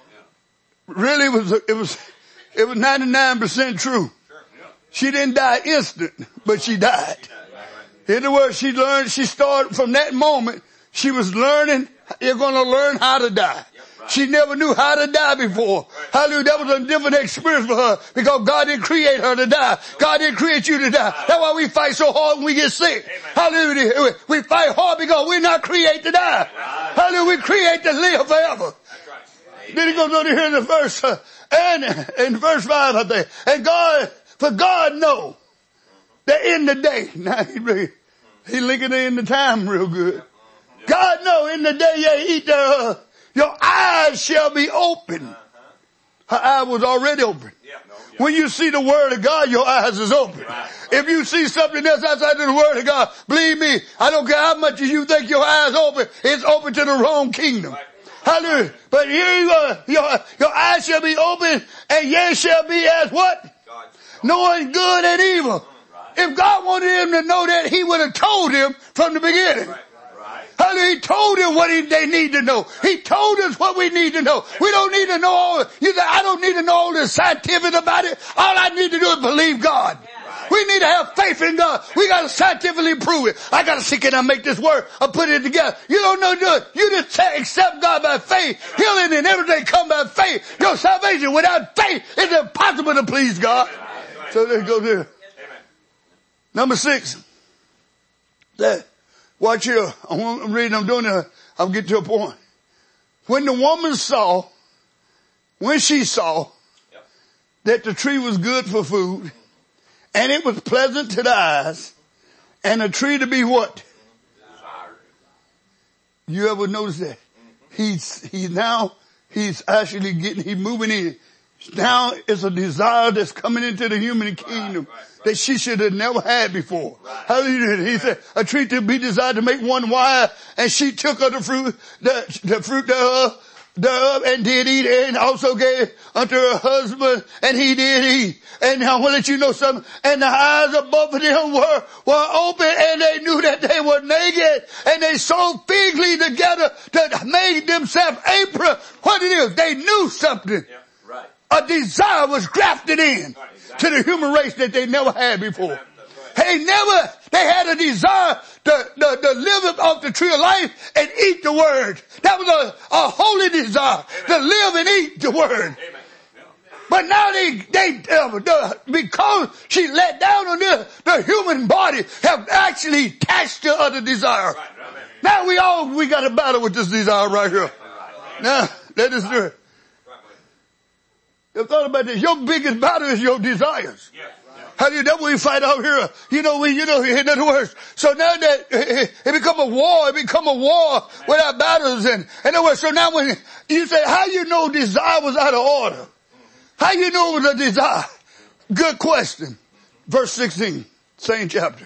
Yeah. Really, it was, it was, It was ninety-nine percent true. She didn't die instant, but she died. In other words, she learned, she started from that moment, she was learning, you're going to learn how to die. She never knew how to die before. Hallelujah. That was a different experience for her because God didn't create her to die. God didn't create you to die. That's why we fight so hard when we get sick. Hallelujah. We fight hard because we're not created to die. Hallelujah. We create to live forever. Then he goes on to here in the verse, uh, and in verse five, I think, and God, for God know that in the day, now he, he linking it in the time real good. God know in the day you eat thereof, your eyes shall be open. Her eye was already open. When you see the word of God, your eyes is open. If you see something else outside of the word of God, believe me, I don't care how much you think your eyes open, it's open to the wrong kingdom. Hallelujah. But here you are, your, your eyes shall be open and ye shall be as what? God. Knowing good and evil. Right. If God wanted him to know that, he would have told him from the beginning. Right. Right. Hallelujah. He told him what he, they need to know. He told us what we need to know. We don't need to know all, you say, I don't need to know all the scientific about it. All I need to do is believe God. We need to have faith in God. We got to scientifically prove it. I got to see, can I make this work? I put it together. You don't know do it. You just accept God by faith. Healing and everything come by faith. Your salvation without faith is impossible to please God. So let's go there. Number six. That, watch here. I'm reading, I'm doing it. I'll get to a point. When the woman saw, when she saw that the tree was good for food, and it was pleasant to the eyes, and a tree to be what? You ever notice that? He's, he's now, he's actually getting, he's moving in. Now it's a desire that's coming into the human kingdom that she should have never had before. Hallelujah. He said, a tree to be desired to make one wise, and she took of the fruit, the, the fruit thereof, thereof and did eat, and also gave unto her husband, and he did eat. And I want to let you know something. And the eyes of both of them were, were open, and they knew that they were naked, and they sewed fig leaves together to make themselves apron. What it is, they knew something. Yeah, right. A desire was grafted in right, exactly. to the human race that they never had before. They never, they had a desire to, to, to live off the tree of life and eat the word. That was a, a holy desire, to live and eat the word. But now they, they, uh, the, because she let down on this, the human body have actually attached to other desire. Now we all, we got a battle with this desire right here. Now, that is true. You thought about this? Your biggest battle is your desires. How do you, that we fight out here? You know, we, you know, in other words. So now that it, it become a war, it become a war with our battles and, in other words, so now when you say, how you know desire was out of order? How you know it was a desire? Good question. Verse sixteen, same chapter.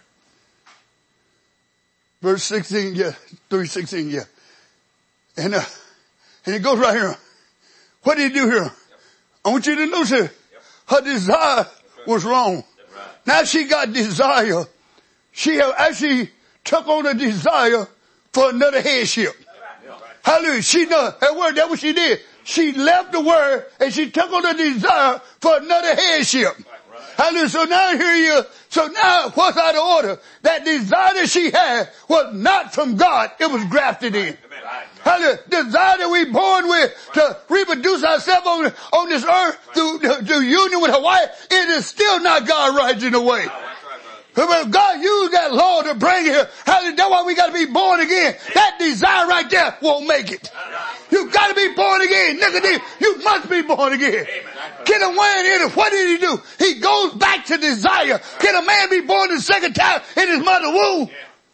Verse sixteen, yeah, three sixteen, yeah. And, uh, and it goes right here. What did he do here? I want you to notice here. Her desire was wrong. Now she got desire. She have actually took on a desire for another headship. Hallelujah. She know that word, that's what she did. She left the word and she took on a desire for another headship. Hallelujah. So now here you, so now what's out of order? That desire that she had was not from God. It was grafted in. Hallelujah. Desire that we born with to reproduce ourselves on, on this earth through, through union with her wife, it is still not God right in the way. But God used that law to bring here. Hallelujah. That's why we got to be born again. That desire right there won't make it. You got to be born again. Nicodemus, you must be born again. Can a man in it? What did he do? He goes back to desire. Can a man be born the second time in his mother's womb?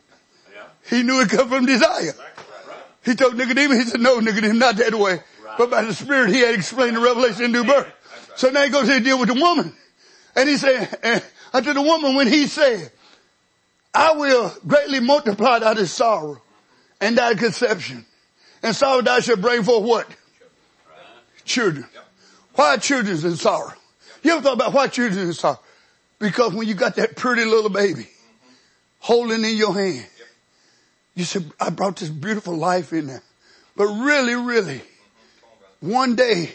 He knew it come from desire. He told Nicodemus, he said, no, Nicodemus, not that way. But by the Spirit, he had explained the revelation in new birth. So now he goes to deal with the woman. And he said, and unto the woman when he said, I will greatly multiply thy sorrow and thy conception. And sorrow thou shalt bring forth what? Children. Why children in sorrow? You ever thought about why children in sorrow? Because when you got that pretty little baby holding in your hand, you said, I brought this beautiful life in there. But really, really, one day,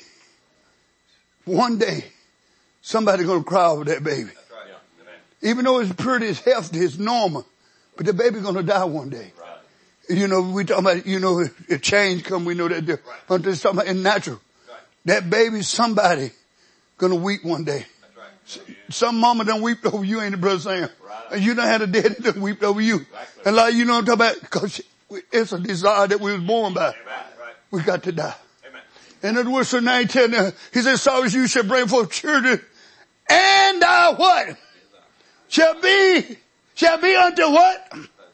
one day, somebody's going to cry over that baby. Even though it's pretty, it's healthy, it's normal. But the baby's going to die one day. You know, we talking about, you know, if change come, we know that. But this talking about in natural. That baby, somebody going to weep one day. Some mama done weeped over you, ain't it, Brother Sam? And you done had a daddy that weeped over you. And like, you know what I'm talking about? Because it's a desire that we was born by. We got to die. In other words, so now he tell them, he says, sorrows you shall bring forth children. And I what? Shall be, shall be unto what?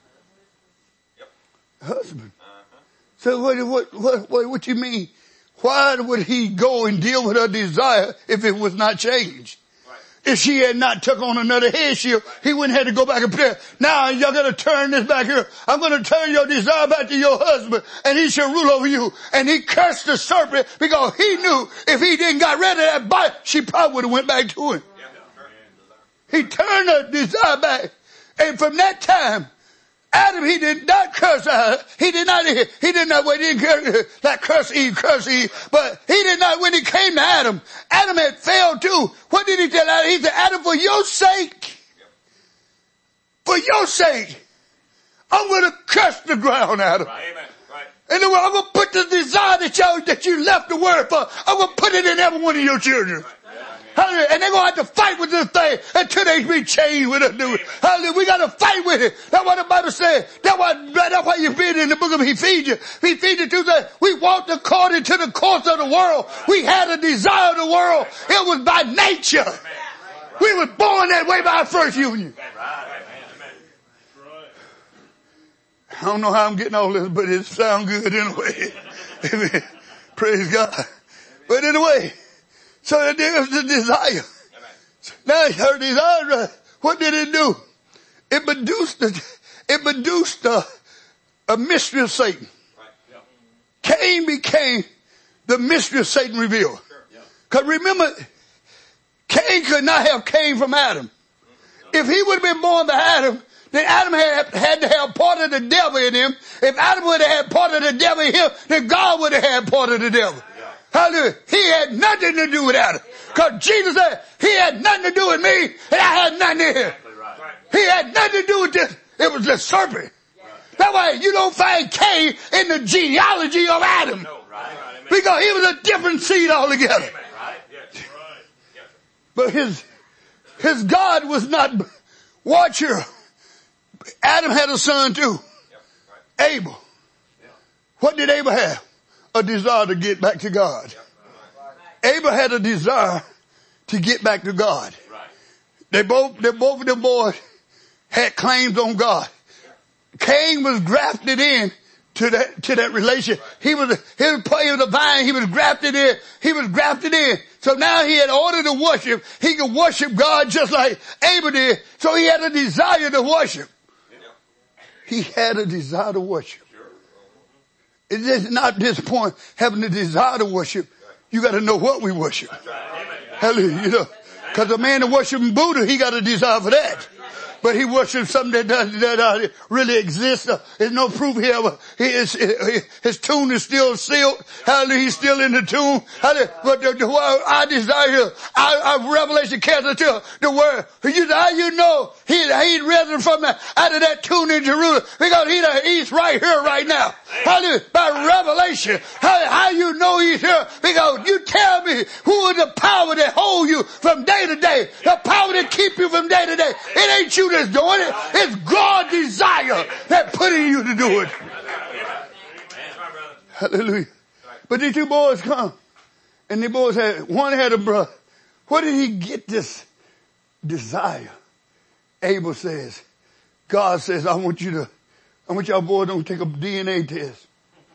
Husband. So what, what, what, what, what you mean? Why would he go and deal with her desire if it was not changed? If she had not took on another headship, he wouldn't have to go back and pray. Now you're going to turn this back here. I'm going to turn your desire back to your husband and he shall rule over you. And he cursed the serpent because he knew if he didn't got rid of that bite, she probably would have went back to him. He turned her desire back. And from that time, Adam, he did not curse her. He did not, he did not, well, he didn't curse, not curse Eve, curse Eve, but he did not, when he came to Adam, Adam had failed too. What did he tell Adam? He said, Adam, for your sake, for your sake, I'm going to curse the ground, Adam. Right. Amen. Right. In other words, I'm going to put the desire that you, that you left the word for, I'm going to put it in every one of your children. Right. Hallelujah. And they're going to have to fight with this thing until they be changed with it. Hallelujah. We got to fight with it. That's what the Bible says. That's why, that's why you read in the book of Ephesians. Ephesians two says, we walked according to the course of the world. We had a desire of the world. It was by nature. We were born that way by our first union. I don't know how I'm getting all this, but it sounds good anyway. Amen. Praise God. But anyway, so there was the desire. Now her desire, what did it do? It produced a, it produced a, a mystery of Satan. Cain became the mystery of Satan revealed. Because remember, Cain could not have came from Adam. If he would have been born by Adam, then Adam had, had to have part of the devil in him. If Adam would have had part of the devil in him, then God would have had part of the devil. Hallelujah. He had nothing to do with Adam. Because Jesus said, he had nothing to do with me, and I had nothing in him. He had nothing to do with this. It was the serpent. That way you don't find Cain in the genealogy of Adam. Because he was a different seed altogether. But his, his God was not, watch here. Adam had a son too. Abel. What did Abel have? A desire to get back to God. Abel had a desire to get back to God. They both, they both of them boys had claims on God. Cain was grafted in to that, to that relation. He was, he was part of the vine. He was grafted in. He was grafted in. So now he had order to worship. He could worship God just like Abel did. So he had a desire to worship. He had a desire to worship. It's just not this point, having a desire to worship. You got to know what we worship. Hallelujah. You know, because a man that worships Buddha, he got a desire for that. But he worships something that doesn't that, uh, really exist. Uh, there's no proof here. Uh, his, his, his tomb is still sealed. Hallelujah. He's still in the tomb. Hallelujah. But the, the, I desire here, I, I, Revelation casts to the word. You, how you know he, he risen from the, out of that tomb in Jerusalem? Because he, he's right here right now. Hallelujah. By revelation. How, how you know he's here? Because you tell me who is the power that hold you from day to day. The power that keep you from day to day. It ain't you that's doing it. It's God's desire that putting you to do it. Hallelujah. But these two boys come. And the boys had, one had a brother. Where did he get this desire? Abel says, God says, I want you to, I want y'all boys to take a D N A test.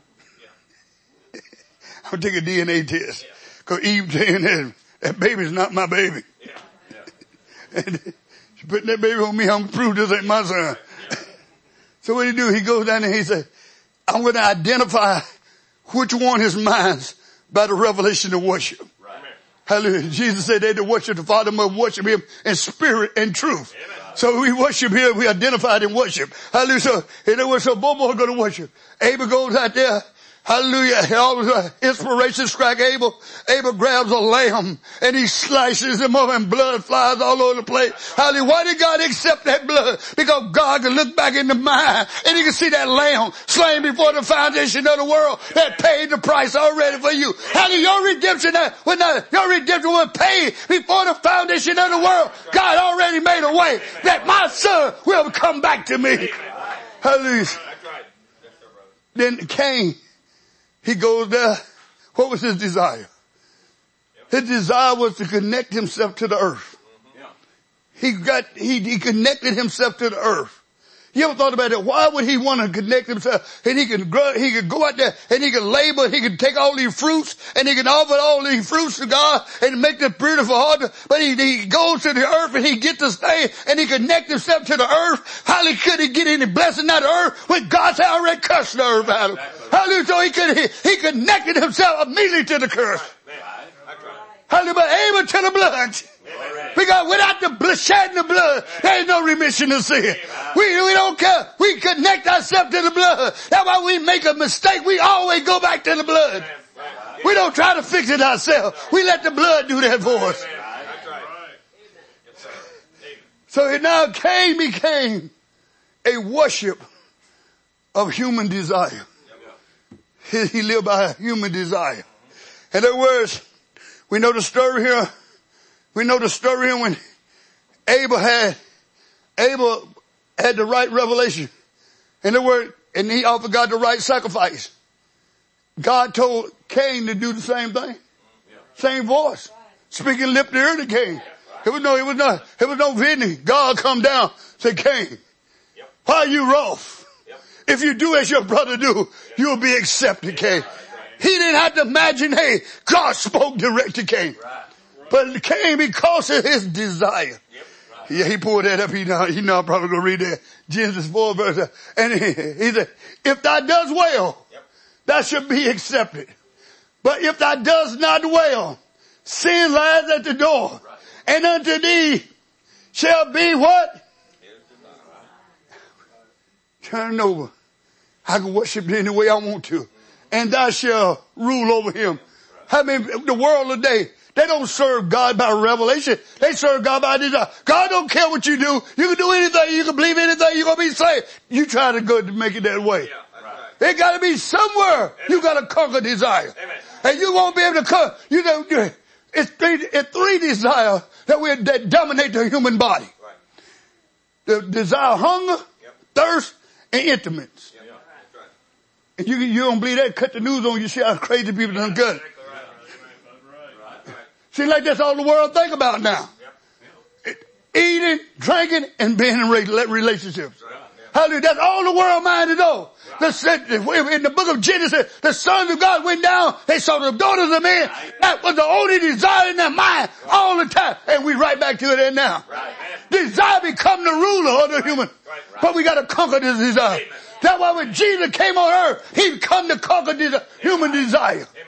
I'll take a D N A test. Cause Eve saying that, that baby's not my baby. And she putting that baby on me, I'm prove this ain't my son. So what he do? He goes down there and he said, I'm going to identify which one is mine by the revelation of worship. Right. Hallelujah. Jesus said they that worship the Father must worship him in spirit and truth. Amen. So we worship him, we identified in worship. Hallelujah. So, in other words, so both boys are going to worship. Abel goes out there. Hallelujah. He always, uh, inspiration strike Abel. Abel grabs a lamb and he slices him up and blood flies all over the place. Hallelujah. Why did God accept that blood? Because God can look back in the mind and he can see that lamb slain before the foundation of the world that paid the price already for you. Hallelujah. Your redemption, uh, when, uh, your redemption was paid before the foundation of the world. God already made a way that my son will come back to me. Hallelujah. Then Cain, he goes there. What was his desire? His desire was to connect himself to the earth. He got, he, he connected himself to the earth. You ever thought about it? Why would he want to connect himself? And he could grow, he could go out there and he could labor, he could take all these fruits and he could offer all these fruits to God and make the beautiful altar. But he, he goes to the earth and he gets to stay and he connects himself to the earth. How could he get any blessing out of the earth when God's already cursed the earth out of him? Hallelujah. So he could, he, he connected himself immediately to the curse. Hallelujah. But Abel to the blood. Because without the blood, shedding the blood, there is no remission of sin. We, we don't care. We connect ourselves to the blood. That's why we make a mistake. We always go back to the blood. We don't try to fix it ourselves. We let the blood do that for us. So it now Cain became a worship of human desire. He, he lived by a human desire. In other words, we know the story here. We know the story here when Abel had, Abel had the right revelation. In other words, and he offered God the right sacrifice. God told Cain to do the same thing. Same voice. Speaking lip to ear to Cain. It was no, it was not, it was no vision. God come down, say, Cain, why are you wroth? If you do as your brother do, you'll be accepted, Cain. He didn't have to imagine, hey, God spoke direct to Cain. But Cain, because of his desire. Yep, right. Yeah, he pulled that up. He know, he know I'm probably going to read that. Genesis four verse. And he, he said, if thou does well, yep, thou should be accepted. But if thou does not well, sin lies at the door. Right. And unto thee shall be what? Turn over. I can worship any way I want to. And thou shalt rule over him. I mean, the world today, They don't serve God by revelation. They serve God by desire. God don't care what you do. You can do anything. You can believe anything. You're going to be saved. You try to go to make it that way. Yeah, it got to be somewhere. Amen. You got to conquer desire. Amen. And you won't be able to conquer. You know, it's three, it's three desires that will that dominate the human body. Right. The desire, hunger, yep. thirst, and intimates. Yep. Right. And you, you don't believe that? Cut the news on you. See how crazy people done cut it. Seems like that's all the world think about now. Yep. Eating, drinking, and being in relationships. Right. Hallelujah. That's all the world minded on. The, in the book of Genesis, the sons of God went down. They saw the daughters of men. That was the only desire in their mind all the time. And we right back to it now. Right. Desire become the ruler of the human. Right. Right. But we got to conquer this desire. Amen. That's why when Jesus came on earth, he come to conquer this human desire. Amen.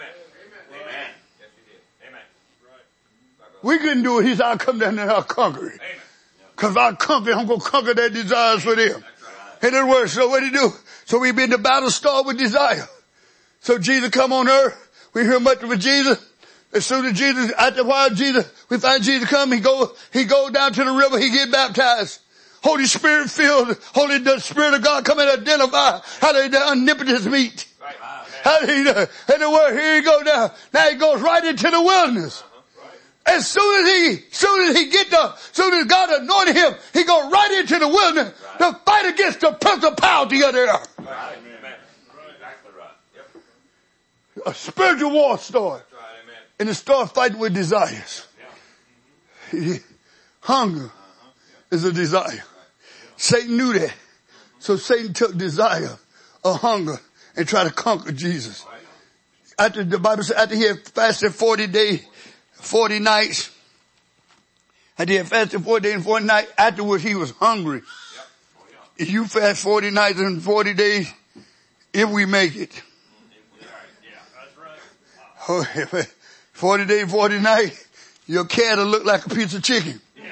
We couldn't do it. He said, I'll come down there and I'll conquer it. Cause I'll conquer it. I'm going to conquer their desires for them. In other words, so what did he do? So we been the battle start with desire. So Jesus come on earth. We hear much of Jesus. As soon as Jesus, after a while, Jesus, we find Jesus come. He go, he go down to the river. He get baptized. Holy Spirit filled. Holy, the Spirit of God come and identify how they, the omnipotence meet. How they, in the word, here he go down. Now he goes right into the wilderness. As soon as he, soon as he get the, soon as God anointed him, he go right into the wilderness right. to fight against the principality of the earth. Right. Amen. Exactly right. Yep. A spiritual war started. Right. And it started fighting with desires. Yeah. Hunger uh-huh. yeah. is a desire. Right. Satan knew that. So Satan took desire or hunger and tried to conquer Jesus. Right. After the Bible said, after he had fasted forty days, forty nights. I did fasted forty days and forty nights. Afterwards he was hungry. Yep. Oh, yeah. If you fast forty nights and forty days, if we make it. Yeah, that's right. Oh, forty days, forty nights, your cat will look like a piece of chicken. Yeah.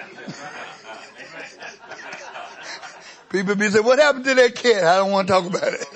People be saying, what happened to that cat? I don't want to talk about it.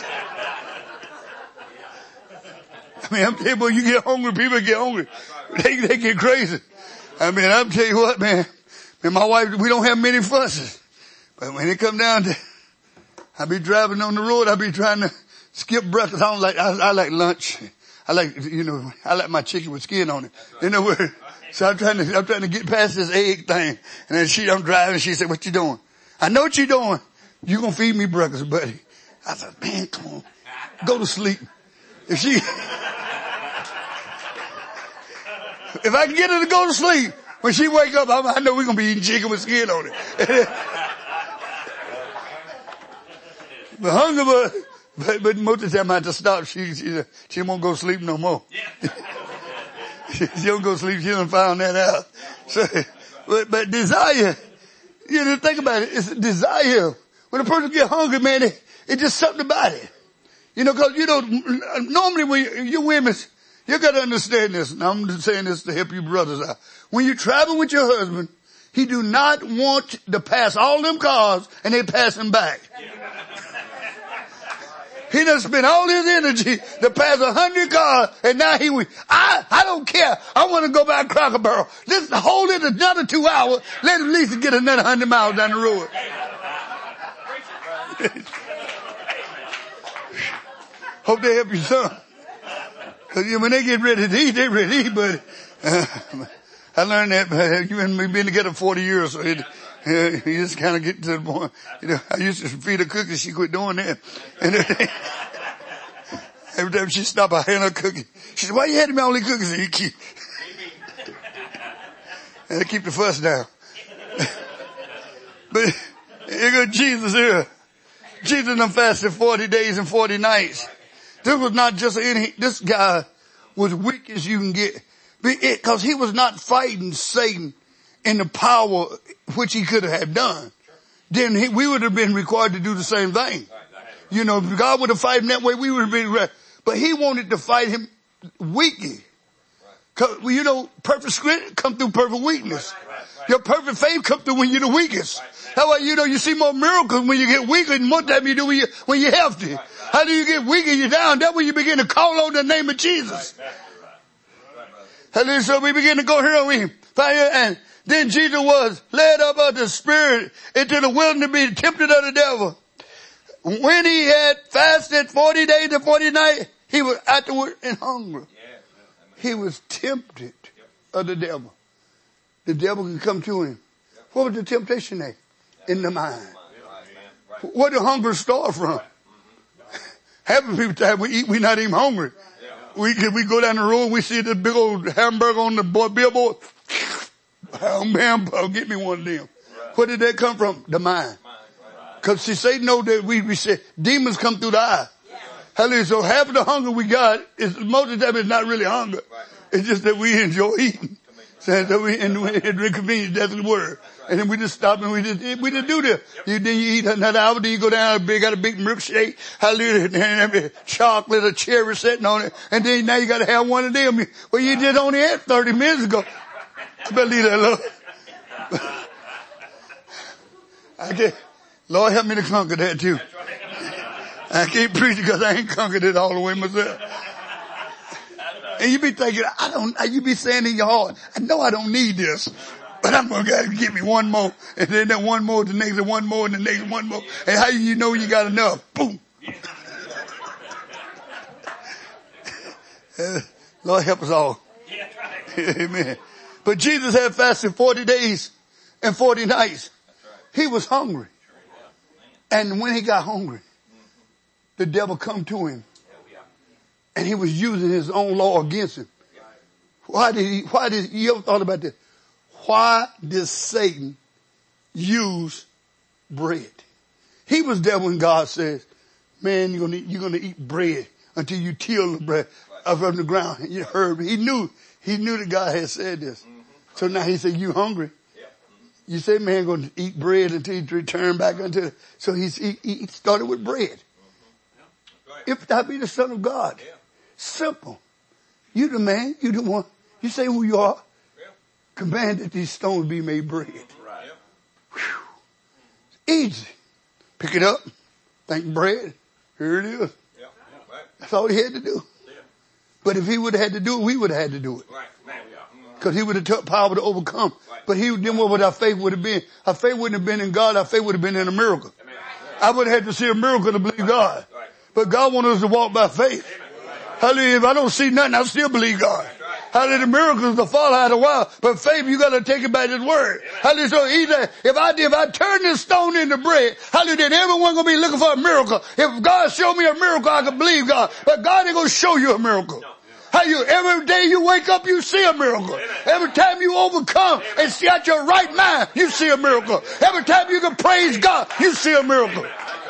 I mean, I'm telling you, you get hungry, people get hungry. They, they get crazy. I mean, I'm telling you what, man. Man, my wife, we don't have many fusses. But when it come down to, I be driving on the road, I be trying to skip breakfast. I don't like, I, I like lunch. I like, you know, I like my chicken with skin on it. In other words, so I'm trying to, I'm trying to get past this egg thing. And then she, I'm driving, she said, what you doing? I know what you're doing. You gonna feed me breakfast, buddy. I said, man, come on. Go to sleep. If she, if I can get her to go to sleep, when she wake up, I know we're going to be eating chicken with skin on it. But hunger, but, but, but most of the time I have to stop. She, she, she won't go to sleep no more. she, she don't go to sleep. She done found that out. So, but, but desire, you know, think about it. It's a desire. When a person get hungry, man, it, it's just something about it. You know, cause you know, normally when you, you women, you gotta understand this, and I'm just saying this to help you brothers out. When you travel with your husband, he do not want to pass all them cars and they pass him back. He done spent all his energy to pass a hundred cars and now he, I, I don't care. I want to go by Cracker Barrel. Let's hold it another two hours. Let him at least get another hundred miles down the road. Hope they help you some. Cause when they get ready to eat, they ready to eat, but, uh, I learned that, uh, you and me been together forty years, so it, uh, you just kind of get to the point, you know, I used to feed her cookies, she quit doing that. And every time she stopped, I hand her cookie. She said, why you handing me all these cookies? And you keep, and I keep the fuss down. But, here go Jesus here. Jesus done fasted forty days and forty nights. This was not just any, this guy was weak as you can get. Because he was not fighting Satan in the power which he could have done. Then he, we would have been required to do the same thing. You know, if God would have fought him that way, we would have been ready. But he wanted to fight him weakly. Cause, you know, perfect strength come through perfect weakness. Your perfect faith come through when you're the weakest. That's why, you know, you see more miracles when you get weaker than more time you do when, you, when you're healthy. How do you get weaker? You're down. That's when you begin to call on the name of Jesus. Hallelujah. So we begin to go here and we find here, and then Jesus was led up of the Spirit into the wilderness to be tempted of the devil. When he had fasted forty days and forty nights, he was afterward and hungry. He was tempted of the devil. The devil can come to him. What was the temptation there? In the mind. Where did hunger start from? Half the people time we eat, we're not even hungry. We we go down the road, we see the big old hamburger on the billboard. Hamburger, get me one of them. Where did that come from? The mind. Because see, Satan know that we, we say demons come through the eye. Hallelujah. So half of the hunger we got is, most of the time it's not really hunger. It's just that we enjoy eating. So that we, and it's inconvenient, that's the word. And then we just stop and we just, we just do this. You, then you eat another hour, then you go down, big, got a big milkshake, hallelujah, and then chocolate or cherry sitting on it. And then now you gotta have one of them. Well, you just only had thirty minutes ago. I better leave that alone. I can't, Lord help me to conquer that too. I can't preach it because I ain't conquered it all the way myself. And you be thinking, I don't, you be saying in your heart, I know I don't need this, but I'm going to give me one more. And then that one more, the next one more, and the next one more. And how you know you got enough? Boom. uh, Lord help us all. Amen. But Jesus had fasted forty days and forty nights. He was hungry. And when he got hungry, the devil come to him. And he was using his own law against him. Why did he, why did, you ever thought about this? Why did Satan use bread? He was there when God says, man, you're gonna, you're gonna eat bread until you till the bread up from the ground. You heard, he knew, he knew that God had said this. So now he said, you hungry? You say, man, going to eat bread until he return back unto, so he's, he, he started with bread. If that be the Son of God. Simple. You the man, you the one. You say who you are. Command that these stones be made bread. Whew. Easy. Pick it up. Think bread. Here it is. That's all he had to do. But if he would have had to do it, we would have had to do it. Because he would have took power to overcome. But he then what would our faith would have been? Our faith wouldn't have been in God. Our faith would have been in a miracle. I would have had to see a miracle to believe God. But God wants us to walk by faith. Hallelujah. If I don't see nothing, I still believe God. Hallelujah. The miracles will fall out a while. But faith, you gotta take it by His word. Hallelujah. So either, if I, if I turn this stone into bread, hallelujah, then everyone gonna be looking for a miracle. If God show me a miracle, I can believe God. But God ain't gonna show you a miracle. How you, every day you wake up, you see a miracle. Every time you overcome and see out your right mind, you see a miracle. Every time you can praise God, you see a miracle.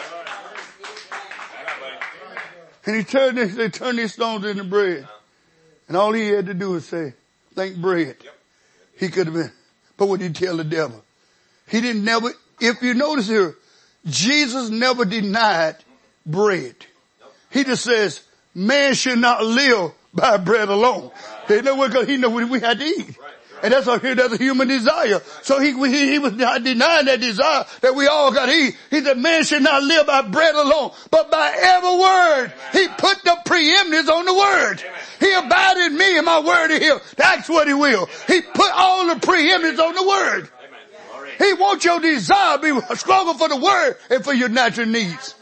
And he turned this, they turned these stones into bread. And all he had to do was say, think bread. He could have been. But what did he tell the devil? He didn't never, if you notice here, Jesus never denied bread. He just says, man should not live by bread alone. They know what, he knew what we had to eat. And that's a, that's a human desire. So he, he, he was not denying that desire that we all got to eat. He said, man should not live by bread alone, but by every word. He put the preeminence on the word. He abided in me and my word in him. That's what he will. He put all the preeminence on the word. He wants your desire to be struggle for the word and for your natural needs.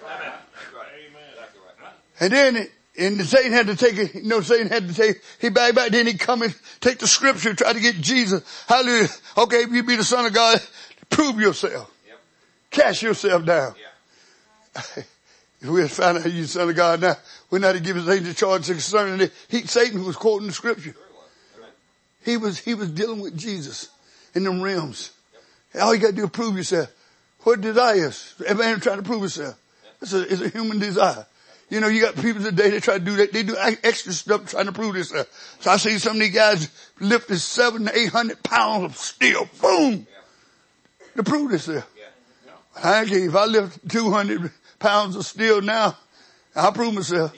And then it, And Satan had to take it, you know, Satan had to take, he back back, then he come and take the scripture, try to get Jesus. Hallelujah. Okay, if you be the Son of God, prove yourself. Yep. Cast yourself down. Yeah. We have found out you're the Son of God now. We're not to give his angel charge concerning it. He, Satan was quoting the scripture. He was, he was dealing with Jesus in them realms. Yep. All you got to do is prove yourself. What desires? Every man trying to prove himself. It's a, it's a human desire. You know, you got people today that try to do that. They do extra stuff trying to prove this. So I see some of these guys lifting seven to eight hundred pounds of steel. Boom! To prove this. I can't, if I lift two hundred pounds of steel now, I'll prove myself.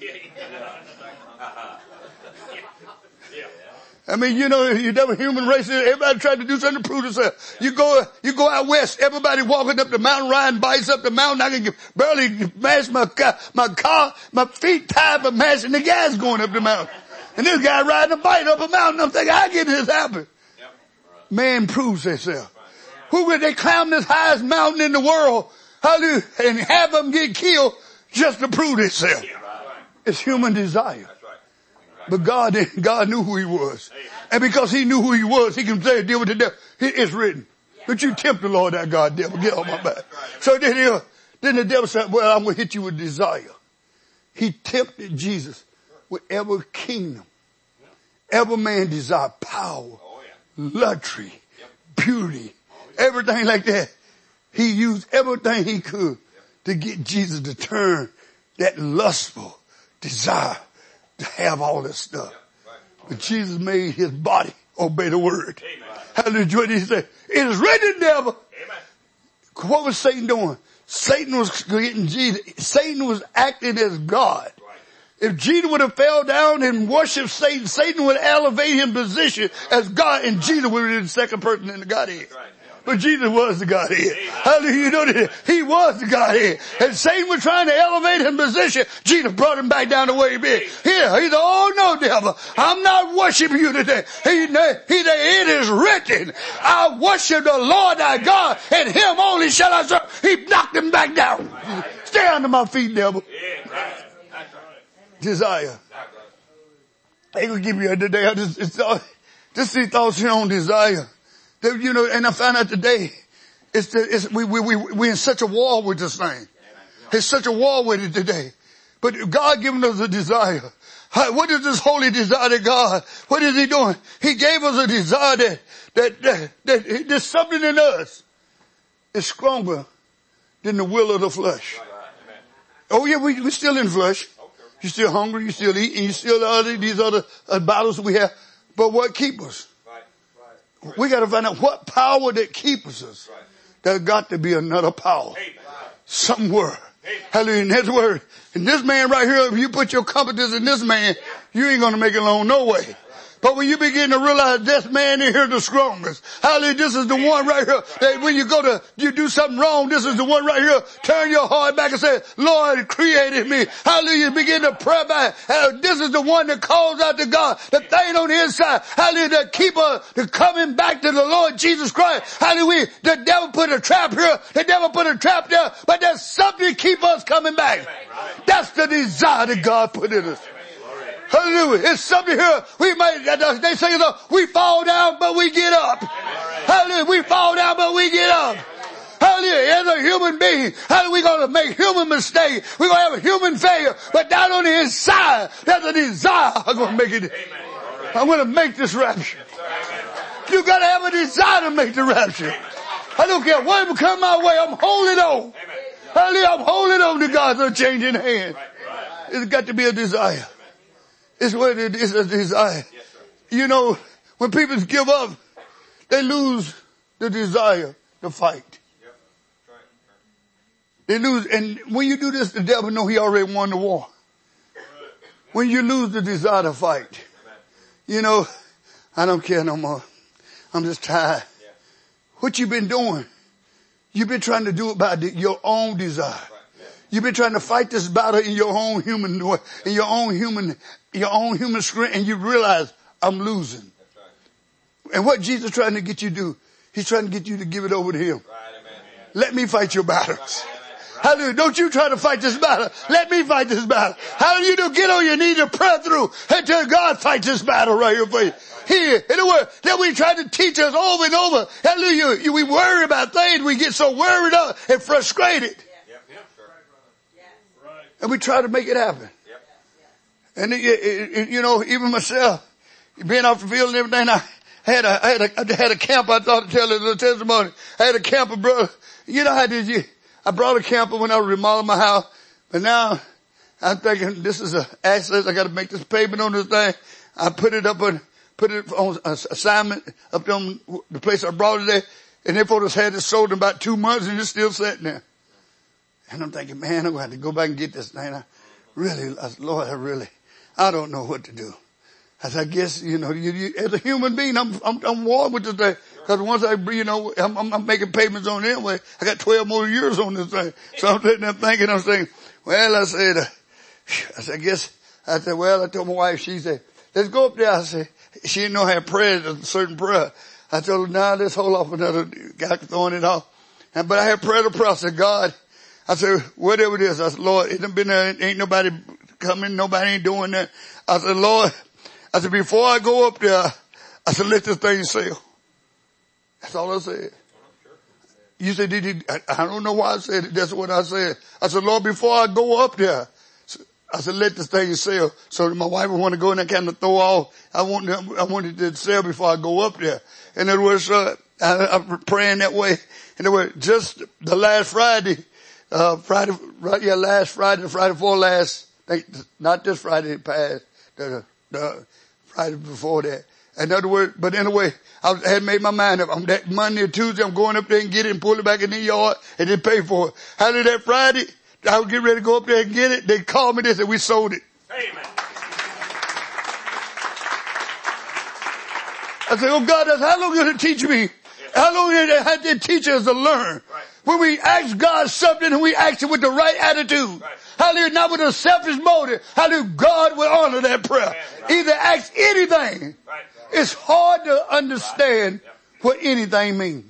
I mean, you know, you never human race. Everybody tried to do something to prove themselves. You go, you go out west. Everybody walking up the mountain, riding bikes up the mountain. I can get, barely mash my car, my car, my feet tied, but mashing the gas going up the mountain. And this guy riding a bike up a mountain. I'm thinking, how can this happen? Man proves themselves. Who would they climb this highest mountain in the world? Hallelujah. And have them get killed just to prove themselves. It's human desire. But God, God knew who he was. And because he knew who he was, he can say, deal with the devil. It's written. But you tempt the Lord that God, devil. Get off my back. So then, he, then the devil said, well, I'm going to hit you with desire. He tempted Jesus with every kingdom, every man desire, power, luxury, beauty, everything like that. He used everything he could to get Jesus to turn that lustful desire to have all this stuff. But Jesus made his body obey the word. Hallelujah. What he said, it is written, devil. What was Satan doing? Satan was getting Jesus. Satan was acting as God. If Jesus would have fell down and worshiped Satan, Satan would elevate his position as God, and Jesus would have been the second person in the Godhead. But Jesus was the Godhead. Hallelujah. You know that he was the Godhead. And Satan was trying to elevate him position. Jesus brought him back down to where he been. Here, he said, oh no, devil, I'm not worshiping you today. He, he said, it is written, I worship the Lord thy God, and him only shall I serve. He knocked him back down. Stay under my feet, devil. Desire. They gonna give you a today. I just, it's all, just see thoughts here on desire. That, you know, and I found out today, it's the, it's, we, we, we, we're in such a war with this thing. It's such a war with it today. But God given us a desire. What is this holy desire to God? What is he doing? He gave us a desire that, that, that, that there's something in us that's stronger than the will of the flesh. Oh yeah, we, we're still in flesh. You're still hungry, you still eat, and you still other, these other uh, battles we have. But what keeps us? We got to find out what power that keeps us. There's got to be another power somewhere. Hallelujah. In his word. And this man right here, if you put your confidence in this man, you ain't going to make it long no way. But when you begin to realize this man in here the strongest. Hallelujah. This is the one right here that when you go to, you do something wrong, this is the one right here. Turn your heart back and say, Lord created me. Hallelujah. Begin to pray back. Uh, this is the one that calls out to God. The thing on the inside. Hallelujah. The keeper to coming back to the Lord Jesus Christ. Hallelujah. The devil put a trap here. The devil put a trap there. But there's something to keep us coming back. That's the desire that God put in us. Hallelujah. It's something here. We might, they say, we fall down, but we get up. Hallelujah. We fall down, but we get up. Hallelujah. As a human being, hallelujah, we're going to make human mistakes. We're going to have a human failure. But down on the inside, there's a desire. I'm going to make it. I'm going to make this rapture. You got to have a desire to make the rapture. I don't care what will come my way. I'm holding on. Hallelujah. I'm holding on to God's unchanging hand. It's got to be a desire. It's what it is, a desire. Yes, you know, when people give up, they lose the desire to fight. Yep. Right. They lose, and when you do this, the devil know he already won the war. When you lose the desire to fight, you know, I don't care no more. I'm just tired. Yeah. What you been doing? You've been trying to do it by the, your own desire. You've been trying to fight this battle in your own human way, in your own human, your own human strength, and you realize I'm losing. Right. And what Jesus is trying to get you to do, he's trying to get you to give it over to him. Right, let me fight your battles. Right. Hallelujah. Don't you try to fight this battle. Let me fight this battle. Hallelujah. Don't get on your knees and pray through until God fights this battle right here for you. Here, in the word, that we try to teach us over and over. Hallelujah. We worry about things. We get so worried up and frustrated. And we try to make it happen. Yep. And it, it, it, you know, even myself, being off the field and everything, I had a, I had a, I had a camp. I thought to tell the testimony. I had a camper, brother. You know how did you? I brought a camper when I was remodeling my house, but now I'm thinking this is a access. I got to make this payment on this thing. I put it up on, put it on assignment up on the place I brought it there, and they folks had it sold in about two months, and it's still sitting there. And I'm thinking, man, I'm going to have to go back and get this thing. I really, I said, Lord, I really, I don't know what to do. I said, I guess, you know, you, you, as a human being, I'm, I'm, I'm warm with this thing. Cause once I, you know, I'm, I'm, I'm making payments on it anyway. I got twelve more years on this thing. So I'm sitting there thinking, I'm saying, well, I said, uh, I said, I guess, I said, well, I told my wife, she said, let's go up there. I said, she didn't know how to pray a certain prayer. I told her, nah, let's hold off another guy throwing it off. And, but I had prayer to pray. I said, God, I said, whatever it is. I said, Lord, it done been there. Ain't nobody coming. Nobody ain't doing that. I said, Lord, I said, before I go up there, I said, let this thing sell. That's all I said. You said, did he, I, I don't know why I said it. That's what I said. I said, Lord, before I go up there, I said, let this thing sell. So that my wife would want to go in there kind of throw off. I wanted, I wanted it to sell before I go up there. And it was, uh, I, I'm praying that way. And it was just the last Friday, uh, Friday, right, yeah, last Friday, the Friday before last, not this Friday it passed, the, the Friday before that. In other words, but anyway, I had made my mind up. I'm that Monday or Tuesday, I'm going up there and get it and pull it back in the yard and then pay for it. How did that Friday? I was getting ready to go up there and get it. They called me, they said, we sold it. Amen. I said, oh God, that's how long did it teach me? How long did it have to teach us to learn? Right. When we ask God something and we ask it with the right attitude. Right. Hallelujah, not with a selfish motive. Hallelujah, God will honor that prayer. Right. Either ask anything. Right. It's hard to understand yeah. what anything means.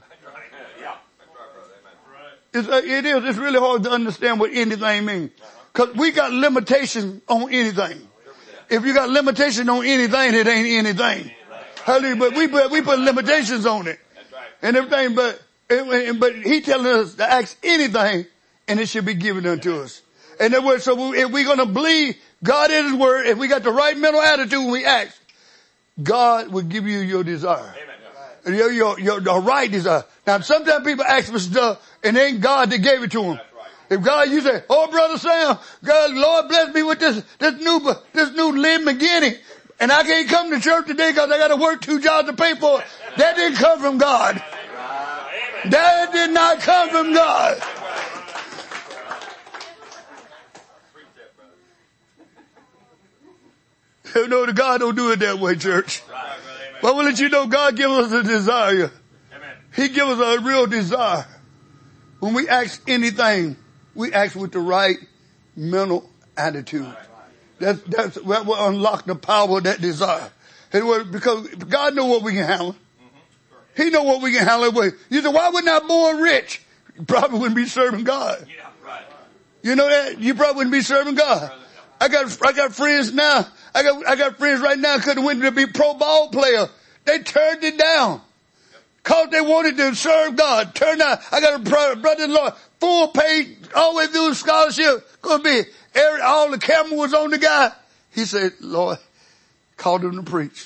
It's, uh, it is. It's really hard to understand what anything means. Cause we got limitations on anything. If you got limitations on anything, it ain't anything. Hallelujah. But we put, we put limitations on it. And everything, but, but he telling us to ask anything and it should be given unto us. And that way, so if we're going to believe God in his word, if we got the right mental attitude when we ask, God will give you your desire. Amen. Your, your, your, the right desire. Now sometimes people ask for stuff and it ain't God that gave it to them. Right. If God, you say, oh brother Sam, God, Lord bless me with this, this new, this new Lynn McGinney. And I can't come to church today because I got to work two jobs to pay for it. That didn't come from God. That did not come from God. You know, the God don't do it that way, church. But we'll let you know God give us a desire. He give us a real desire. When we ask anything, we ask with the right mental attitude. That's, that's, that will unlock the power of that desire. Because God knows what we can handle. He knows what we can handle with. You say, why wouldn't I born rich? You probably wouldn't be serving God. Yeah, right. You know that? You probably wouldn't be serving God. I got, I got friends now. I got, I got friends right now could have went to be pro ball player. They turned it down. Cause they wanted to serve God. Turned out. I got a brother-in-law, full paid, all the way through the scholarship. Gonna be, every, all the camera was on the guy. He said, Lord, called him to preach.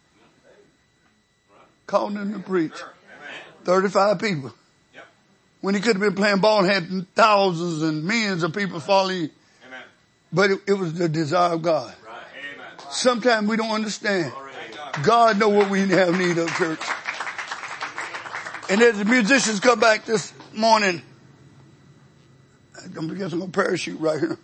Called him to preach. thirty-five people. When he could have been playing ball and had thousands and millions of people following. But it, it was the desire of God. Sometimes we don't understand. God knows what we have need of, church. And as the musicians come back this morning, I'm going to parachute right here.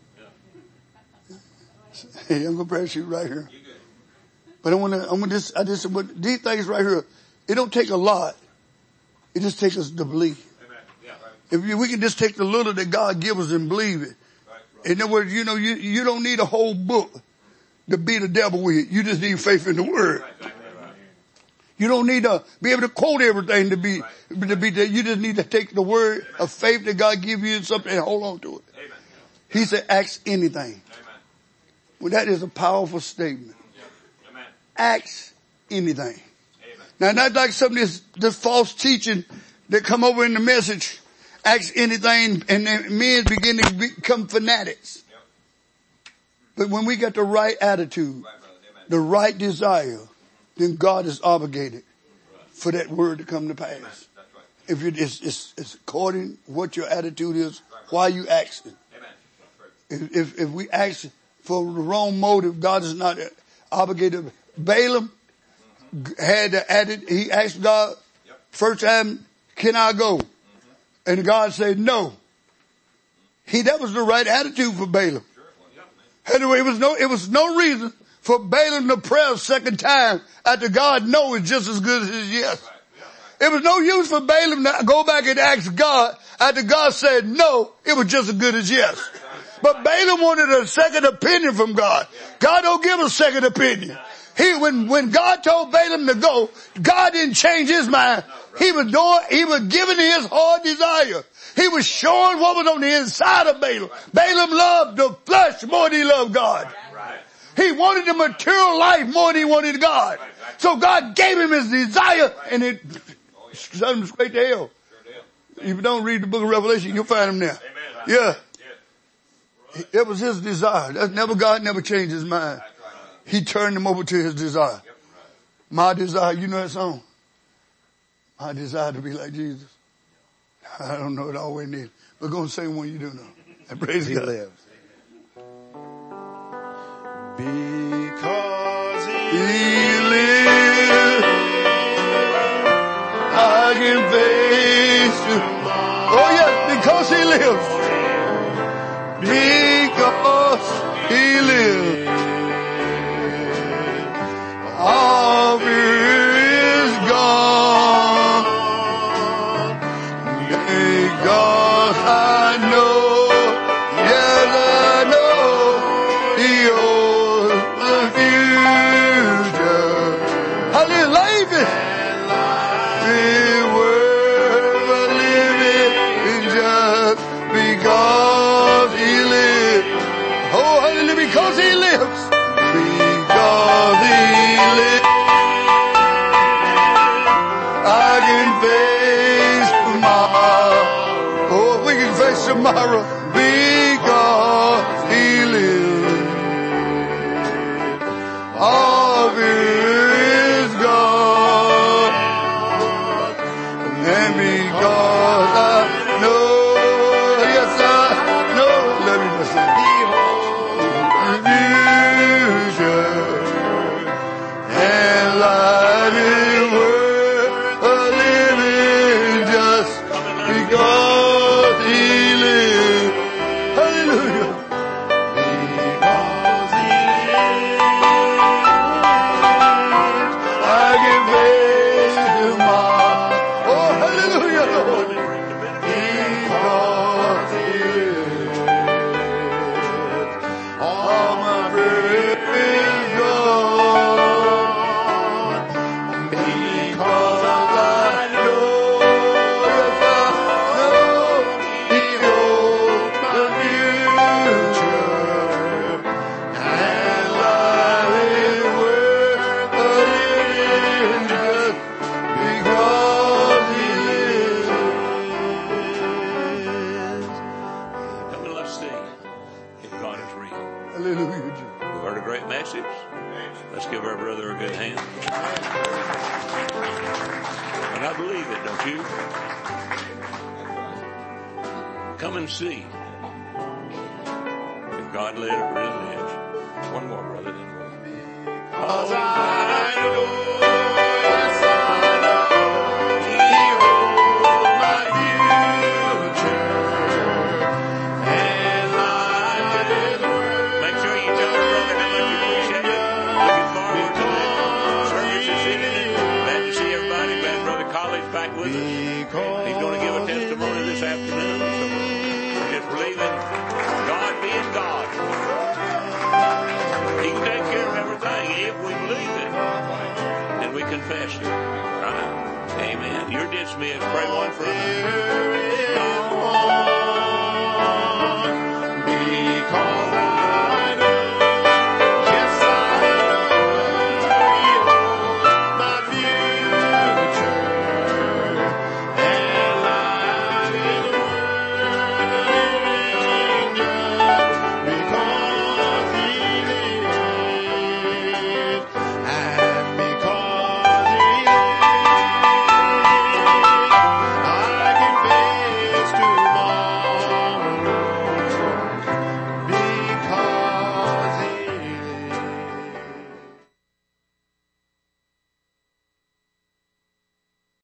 Hey, I'm going to parachute right here. But I want to, I'm going to just, I just, but these things right here, it don't take a lot. It just takes us to believe. If you, we can just take the little that God gives us and believe it. In other words, you know, you, you don't need a whole book to beat the devil with. You just need faith in the word. You don't need to be able to quote everything to be, to be there. You just need to take the word of faith that God gives you something and hold on to it. He said, ask anything. Well, that is a powerful statement. Ask anything. Now, not like some of this, this false teaching that come over in the message. Ask anything and then men begin to become fanatics. But when we got the right attitude, the right desire, then God is obligated for that word to come to pass. If you, it's, it's, it's according what your attitude is, why you asking. If, if, if we ask for the wrong motive, God is not obligated. Balaam had the attitude, he asked God, first time, can I go? And God said no. He, that was the right attitude for Balaam. Anyway, it was no, it was no reason for Balaam to pray a second time after God no is just as good as his yes. It was no use for Balaam to go back and ask God after God said no, it was just as good as yes. But Balaam wanted a second opinion from God. God don't give a second opinion. He, when, when God told Balaam to go, God didn't change his mind. He was doing, he was giving his heart desire. He was showing what was on the inside of Balaam. Balaam loved the flesh more than he loved God. He wanted the material life more than he wanted God. So God gave him his desire and it sent him straight to hell. If you don't read the book of Revelation, you'll find him there. Yeah. It was his desire. That's never, God never changed his mind. He turned him over to his desire. My desire, you know that song? My desire to be like Jesus. I don't know it always need. But go and sing one you do know. And praise He God. lives. Because he, He lives. I can face tomorrow. Oh yes, because he lives. Because he lives. All fear is gone. Because I know, yes I know, he owns the future. Hallelujah, life is the worth of living just because he lives. Oh, hallelujah, because he lives. Because he lives. I can face tomorrow. Oh, we can face tomorrow because he lives. All fear is gone. And because I know, yes I know, let me listen. And life is worth a living just because he lives. Hallelujah. Because he lives, I can face tomorrow. Oh, hallelujah, Lord. Because he lives, all my fear is gone. Because I know, yes I know, he owns the future. And life is worth a living just because he lives. Come and let's see if God is real. Hallelujah, Jesus. We've heard a great message. Let's give our brother a good hand. And I believe it, don't you? Come and see if God really lives. One more, brother. Because I know, yes I know, he holds my future. And life is worth. Make sure you tell our brother how much you appreciate it. Looking forward to that service this evening. Glad to see everybody. Glad Brother College back with us. He's going to give a testimony this afternoon. So we're just believing God being God. He can take care of everything if we believe it. And we confess it. Right? Amen. You're dismissed. Pray one for another.